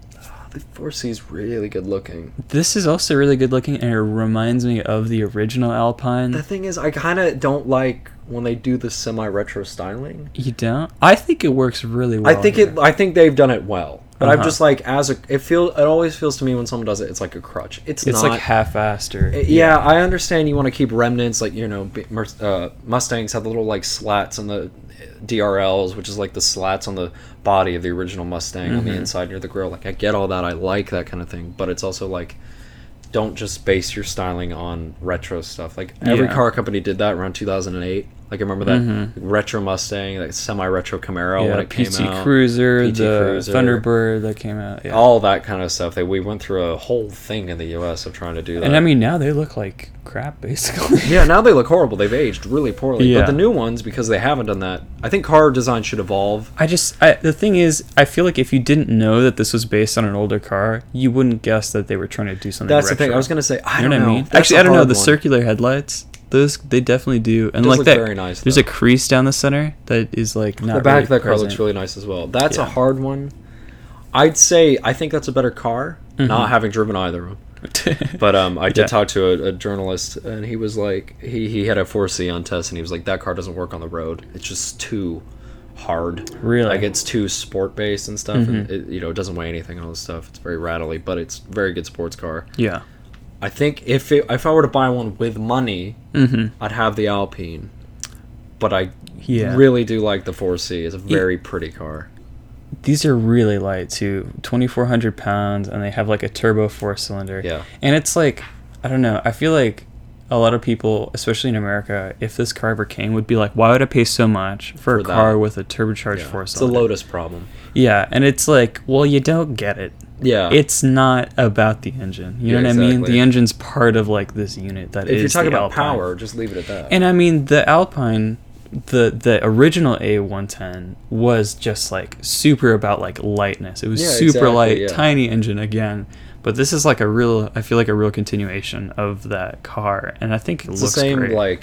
the 4C is really good looking. This is also really good looking, and it reminds me of the original Alpine. The thing is, I kind of don't like when they do the semi-retro styling. You don't? I think it works really well. I think they've done it well. But I'm just like, it always feels to me when someone does it, it's like a crutch. It's not like half-assed. Yeah, I understand you want to keep remnants, like, you know, Mustangs have the little like slats on the DRLs, which is like the slats on the body of the original Mustang on the inside near the grill. Like, I get all that, I like that kind of thing, but it's also like, don't just base your styling on retro stuff. Like, every car company did that around 2008. Like, I remember that retro Mustang, that semi-retro Camaro when it came out. Cruiser, PT Cruiser, Thunderbird that came out. Yeah. All that kind of stuff. We went through a whole thing in the U.S. of trying to do that. And I mean, now they look like crap, basically. Yeah, now they look horrible. They've aged really poorly. Yeah. But the new ones, because they haven't done that, I think car design should evolve. The thing is, I feel like if you didn't know that this was based on an older car, you wouldn't guess that they were trying to do something That's retro. the thing. I was going to say, I don't know. What I mean? Actually, I don't know. The circular headlights, those, they definitely do. And like that, very nice, there's a crease down the center that is like not the back really of that car looks really nice as well. That's a hard one. I think that's a better car, not having driven either of them. But I did talk to a journalist, and he was like, he had a 4C on test, and he was like, that car doesn't work on the road. It's just too hard. Really? Like, it's too sport based and stuff, and it doesn't weigh anything and all this stuff. It's very rattly, but it's a very good sports car. Yeah. I think if I were to buy one with money, I'd have the Alpine. But I really do like the 4C. It's a very pretty car. These are really light too, 2,400 pounds, and they have like a turbo 4-cylinder. Yeah. And it's like, I don't know, I feel like a lot of people, especially in America, if this car ever came, would be like, why would I pay so much for a car with a turbocharged 4-cylinder? It's a Lotus problem. Yeah, and it's like, well, you don't get it. Yeah. It's not about the engine. You know what I mean? The engine's part of like this unit that is If you're talking about Alpine. power, just leave it at that. And I mean, the Alpine, the original A110 was just like super about like lightness. It was super light, tiny engine again. But this is like I feel like a real continuation of that car, and I think it's looks the same great. Like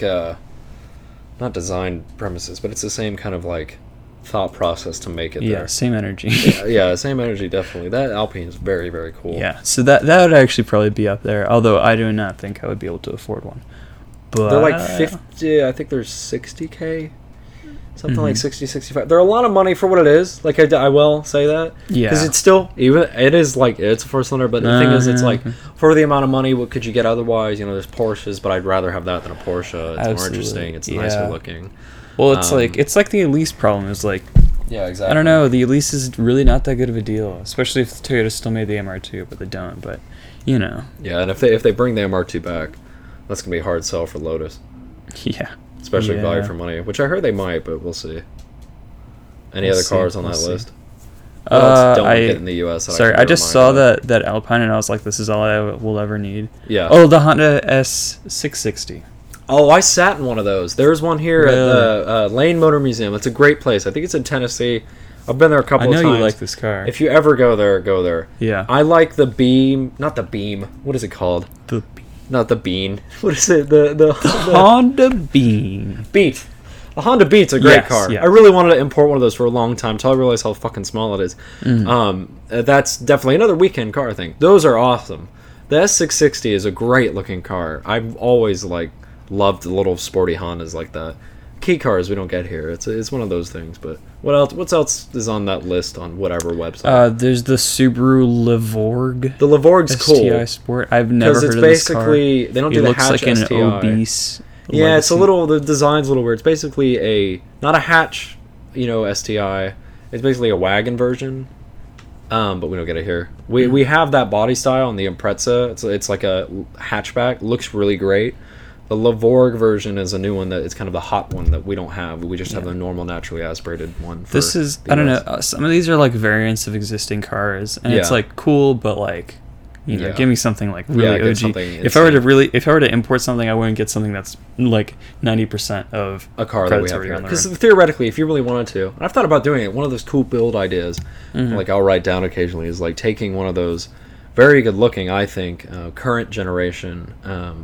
not design premises, but it's the same kind of like thought process to make it there. Yeah, same energy. yeah, same energy, definitely. That Alpine is very, very cool. Yeah, so that would actually probably be up there, although I do not think I would be able to afford one. But they're like 50, I think they're 60K. Something like 60, 65. They're a lot of money for what it is. Like, I will say that. Yeah. Because it's still, it is like, it's a 4-cylinder, but the thing is, it's like, for the amount of money, what could you get otherwise? You know, there's Porsches, but I'd rather have that than a Porsche. It's more interesting. It's nicer looking. Well, it's like the Elise problem is like, yeah, exactly. I don't know, the Elise is really not that good of a deal, especially if Toyota still made the MR2, but they don't, but, you know. Yeah, and if they bring the MR2 back, that's going to be a hard sell for Lotus. Yeah. Especially value for money, which I heard they might, but we'll see. Any other cars on that list? What else don't get in the US? Sorry, I just saw that Alpine, and I was like, this is all I will ever need. Yeah. Oh, the Honda S660. Oh, I sat in one of those. There's one here at the Lane Motor Museum. It's a great place. I think it's in Tennessee. I've been there a couple of times. I know you like this car. If you ever go there, go there. Yeah. I like the Beam. Not the Beam. What is it called? The Beam. Not the Bean. What is it? The Honda Beam. Beat. The Honda Beat's a great car. Yeah. I really wanted to import one of those for a long time until I realized how fucking small it is. That's definitely another weekend car, I think. Those are awesome. The S660 is a great looking car. I've always loved the little sporty Hondas like that. Key cars we don't get here. It's one of those things. But what else is on that list on whatever website? There's the Subaru Levorg. The Levorg's cool. STI Sport. I've never heard of this car. They don't do the hatch STI. It looks like an obese. Yeah, it's the design's a little weird. It's basically not a hatch, STI. It's basically a wagon version. But we don't get it here. We have that body style on the Impreza. It's like a hatchback. Looks really great. The Levorg version is a new one that it's kind of the hot one that we don't have. We just have the normal naturally aspirated one. This is I don't know. Some of these are like variants of existing cars, and it's like cool, but like give me something like really OG. If I were to import something, I wouldn't get something that's like 90% of a car that we have here. Because theoretically, if you really wanted to, and I've thought about doing it. One of those cool build ideas, like I'll write down occasionally, is like taking one of those very good looking, I think, current generation.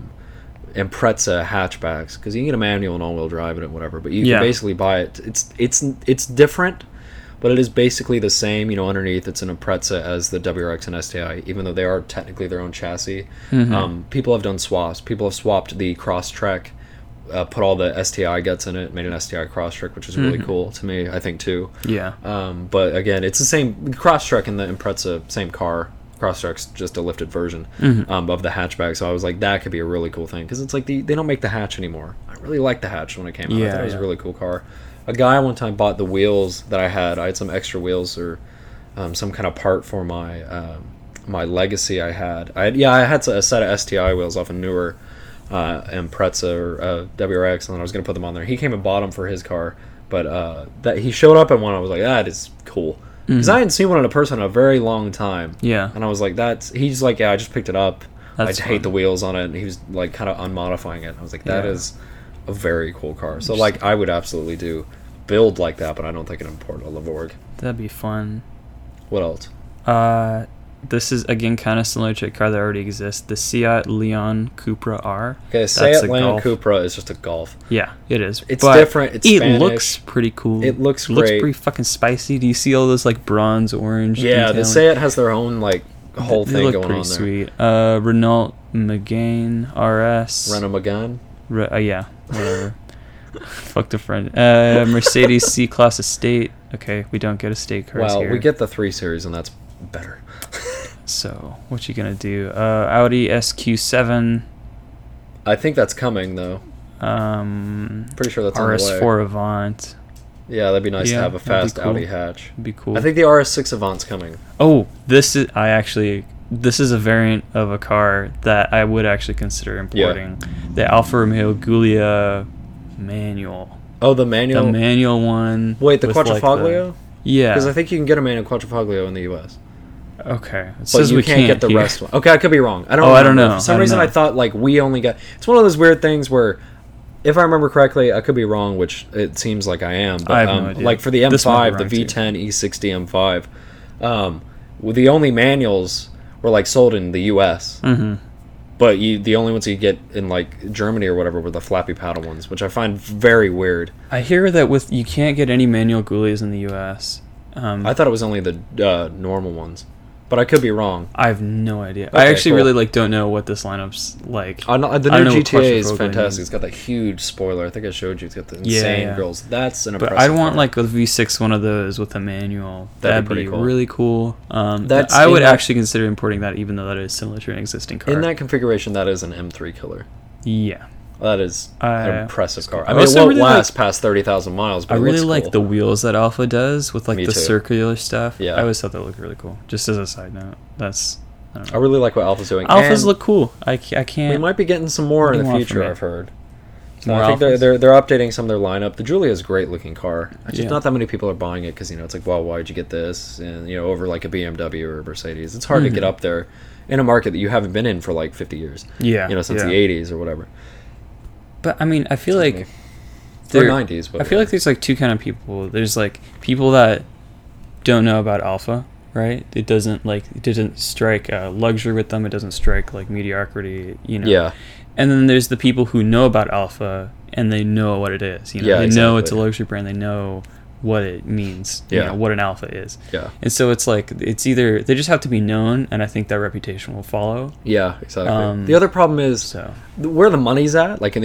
Impreza hatchbacks, because you can get a manual and all-wheel drive it and whatever, but you can basically buy it. It's different, but it is basically the same. Underneath it's an Impreza as the WRX and STI, even though they are technically their own chassis. People have done swaps. People have swapped the Crosstrek put all the STI guts in it, made an STI Crosstrek, which is really cool to me, I think, too. Yeah. But again, it's the same Crosstrek and the Impreza, same car. Crosstrek's just a lifted version of the hatchback, so I was like, that could be a really cool thing, because it's like they don't make the hatch anymore. I really liked the hatch when it came out. I thought it was a really cool car. A guy one time bought the wheels that I had some extra wheels or some kind of part for my my Legacy I had a set of STI wheels off a newer Impreza or WRX, and then I was going to put them on there. He came and bought them for his car, but that he showed up at one. I was like, that is cool, because I hadn't seen one in a person in a very long time. Yeah. And I was like, he's like, yeah, I just picked it up. That's I hate the wheels on it, and he was like kind of unmodifying it. I was like, that is a very cool car. So like, I would absolutely build like that, but I don't think I'd import a Levorg. That'd be fun. What else? This is, again, kind of similar to a car that already exists. The Seat Leon Cupra R. Okay, Seat Leon Cupra is just a Golf. Yeah, it is. It's different. It's Spanish. It looks pretty cool. It looks great. It looks pretty fucking spicy. Do you see all those, like, bronze, orange Yeah, the Seat has their own, like, whole thing going on there. Sweet. Renault Megane RS. Renault Megane? Yeah, whatever. Fuck the friend. Mercedes C-Class Estate. Okay, we don't get estate cars here. Well, we get the 3 Series, and that's better. So, what you gonna do? Audi SQ7. I think that's coming, though. Pretty sure that's on the way. RS4 Avant. Yeah, that'd be nice to have a fast Audi hatch. It'd be cool. I think the RS6 Avant's coming. Oh, this is a variant of a car that I would actually consider importing. Yeah. The Alfa Romeo Giulia manual. Oh, the manual? The manual one. Wait, the Quattrofoglio? Like yeah. Because I think you can get a manual Quattrofoglio in the U.S. Okay. But you can't get the rest one. Okay, I could be wrong. I don't know. For some reason, I thought like we only got... It's one of those weird things where, if I remember correctly, I could be wrong, which it seems like I am. But I have no idea. Like for the M5, the V10 E60 M5, the only manuals were like sold in the U.S. Mm-hmm. But the only ones you get in like Germany or whatever were the flappy paddle ones, which I find very weird. I hear that you can't get any manual Giulias in the U.S. I thought it was only the normal ones, but I could be wrong. I have no idea. Okay, I actually really don't know what this lineup's like. The new GTA is fantastic. It's got that huge spoiler. I think I showed you. It's got the insane grills. That's an impressive. But I'd want like a V6 one of those with a manual. That'd be cool. Really cool. I would actually consider importing that, even though that is similar to an existing car. In that configuration, that is an M3 killer. Yeah. That is an impressive car. I mean, it won't last past 30,000 miles, but I really like cool. the wheels that Alfa does with like the circular stuff. Yeah. I always thought that looked really cool. Just as a side note, I really like what Alfa's doing. Alphas look cool. I can't. We might be getting some more in the future, I've heard. So I think Alphas? they're updating some of their lineup. The Giulia is a great looking car. Just not that many people are buying it because it's like, well, why'd you get this? And over like a BMW or a Mercedes, it's hard to get up there in a market that you haven't been in for like 50 years. Yeah, since the 80s or whatever. But I mean, I feel like the 90s. But I feel like there's like two kind of people. There's like people that don't know about Alfa, right? It doesn't strike luxury with them. It doesn't strike like mediocrity. Yeah. And then there's the people who know about Alfa and they know what it is. They know it's a luxury brand. They know what it means. What an Alfa is. Yeah. And so it's like it's either they just have to be known, and I think that reputation will follow. Yeah, exactly. The other problem is where the money's at, like in the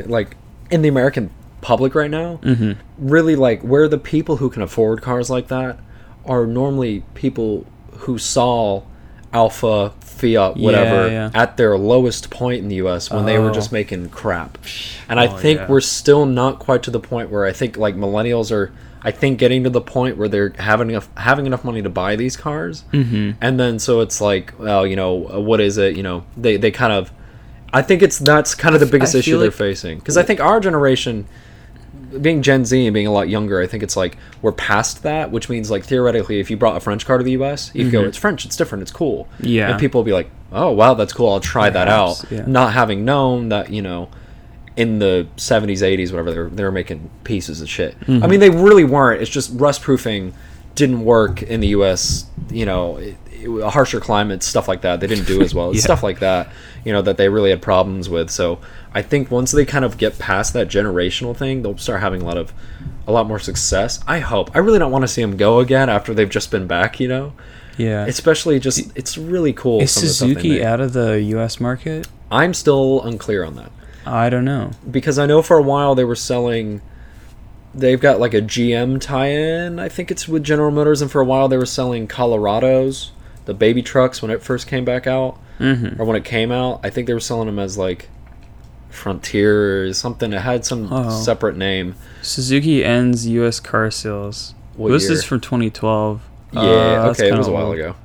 American public right now. Mm-hmm. Really, like where the people who can afford cars like that are normally people who saw Alfa, Fiat, whatever, at their lowest point in the U.S. when they were just making crap. And I think we're still not quite to the point where I think like millennials are. I think getting to the point where they're having enough money to buy these cars, and then so it's like, well, what is it? They kind of, I think that's kind of the biggest issue they're facing, because I think our generation, being Gen Z and being a lot younger, I think it's like we're past that, which means like theoretically, if you brought a French car to the U.S., you could go, it's French, it's different, it's cool, and people will be like, oh wow, that's cool, I'll try that out, not having known that in the 70s, 80s, whatever, they were making pieces of shit. Mm-hmm. I mean, they really weren't. It's just rust proofing didn't work in the U.S. Harsher climates, stuff like that. They didn't do as well. Stuff like that, that they really had problems with. So I think once they kind of get past that generational thing, they'll start having a lot more success. I hope. I really don't want to see them go again after they've just been back. Yeah. Especially it's really cool. Is Suzuki out of the U.S. market? I'm still unclear on that. I don't know. Because I know for a while they were selling... They've got like a GM tie-in, I think it's with General Motors, and for a while they were selling Colorados, the baby trucks, when it first came back out. Mm-hmm. Or when it came out. I think they were selling them as like Frontier or something. It had some separate name. Suzuki ends U.S. car sales. What this year? is from 2012. Yeah, okay, it was a while ago.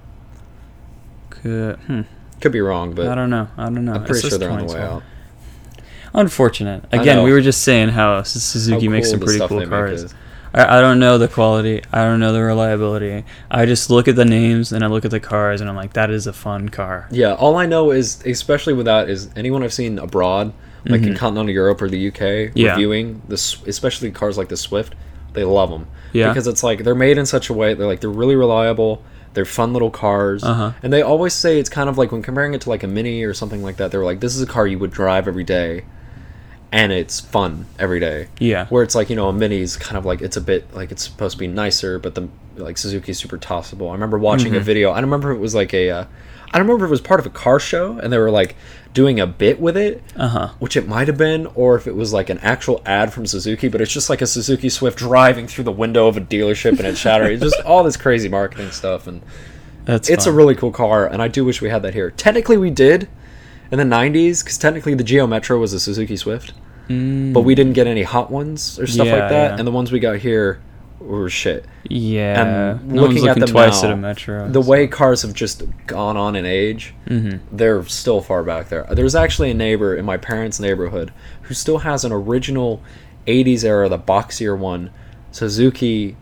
Could be wrong, but I don't know. I'm pretty sure they're on the way out. Unfortunate. Again, we were just saying how Suzuki makes some pretty cool cars. I don't know the quality. I don't know the reliability. I just look at the names and I look at the cars and I'm like, that is a fun car. Yeah, all I know is, especially with that, is anyone I've seen abroad, like in continental Europe or the UK, reviewing this, especially cars like the Swift, they love them. Yeah. Because it's like they're made in such a way, they're really reliable. They're fun little cars. And they always say it's kind of like when comparing it to like a Mini or something like that, they're like, this is a car you would drive every day. And it's fun every day. Yeah. Where it's like, a Mini's kind of like, it's a bit like it's supposed to be nicer, but the like Suzuki's super tossable. I remember watching a video. I don't remember if it was like I don't remember if it was part of a car show and they were like doing a bit with it, which it might have been, or if it was like an actual ad from Suzuki, but it's just like a Suzuki Swift driving through the window of a dealership and it's shattering. It's just all this crazy marketing stuff, and it's a really cool car, and I do wish we had that here. Technically we did in the 90s, because technically the Geo Metro was a Suzuki Swift, but we didn't get any hot ones or stuff like that, and the ones we got here were shit. Yeah, and looking at them twice now, at a Metro. The way cars have just gone on in age, they're still far back there. There's actually a neighbor in my parents' neighborhood who still has an original 80s era, the boxier one, Suzuki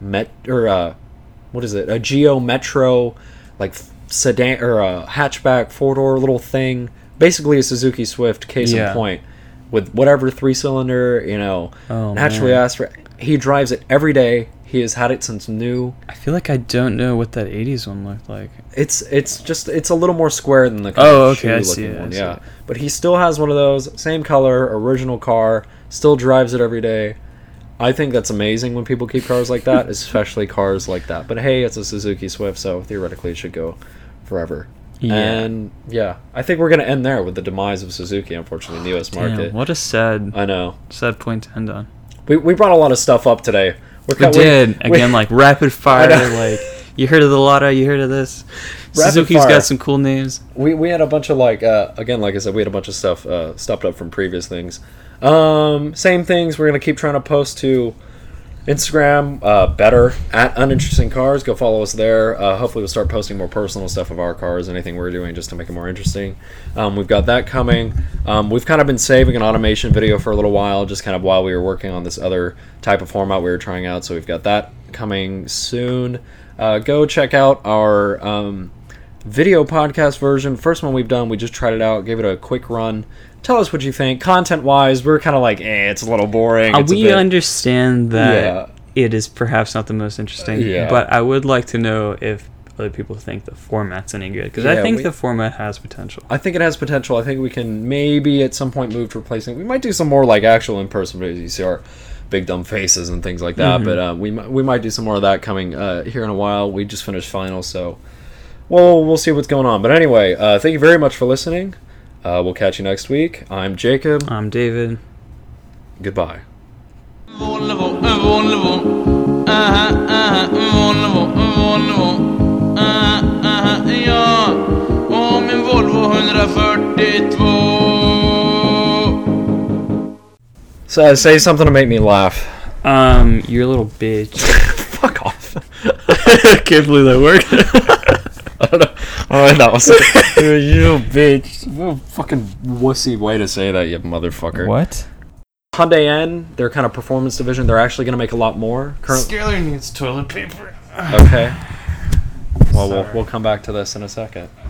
what is it? A Geo Metro, like sedan or a hatchback 4-door little thing. Basically a Suzuki Swift, case in point, with whatever 3-cylinder, naturally aspirated. He drives it every day. He has had it since new. I feel like I don't know what that 80s one looked like. It's a little more square than the I see it, one. Yeah. But he still has one of those, same color, original car, still drives it every day. I think that's amazing when people keep cars like that, especially cars like that. But hey, it's a Suzuki Swift, so theoretically it should go forever. Yeah. And I think we're going to end there with the demise of Suzuki, unfortunately, in the U.S. market. What a sad point to end on. We brought a lot of stuff up today. We did. Again, like rapid fire, like you heard of the Lada, you heard of this. Suzuki's got some cool names. We had a bunch of again, like I said, we had a bunch of stuff stopped up from previous things. Same things. We're going to keep trying to post to Instagram, better at Uninteresting Cars. Go follow us there. Hopefully we'll start posting more personal stuff of our cars, anything we're doing just to make it more interesting. We've got that coming. We've kind of been saving an automation video for a little while, just kind of while we were working on this other type of format we were trying out. So we've got that coming soon. Go check out our video podcast version. First one we've done, we just tried it out, gave it a quick run. Tell us what you think. Content-wise, we're kind of like, it's a little boring. We understand that it is perhaps not the most interesting, but I would like to know if other people think the format's any good, because I think the format has potential. I think it has potential. I think we can maybe at some point move to replacing it. We might do some more like actual in-person videos. You see our big dumb faces and things like that, but we might do some more of that coming here in a while. We just finished finals, so we'll see what's going on. But anyway, thank you very much for listening. We'll catch you next week. I'm Jacob. I'm David. Goodbye. Volvo, Volvo, ja, och min Volvo 142. So say something to make me laugh. You're a little bitch. Fuck off. I can't believe that worked. I don't know. Oh, that was you bitch. What a fucking wussy way to say that, you motherfucker. What? Hyundai N, their kind of performance division, they're actually going to make a lot more. Scalar needs toilet paper. Okay. Well, we'll come back to this in a second.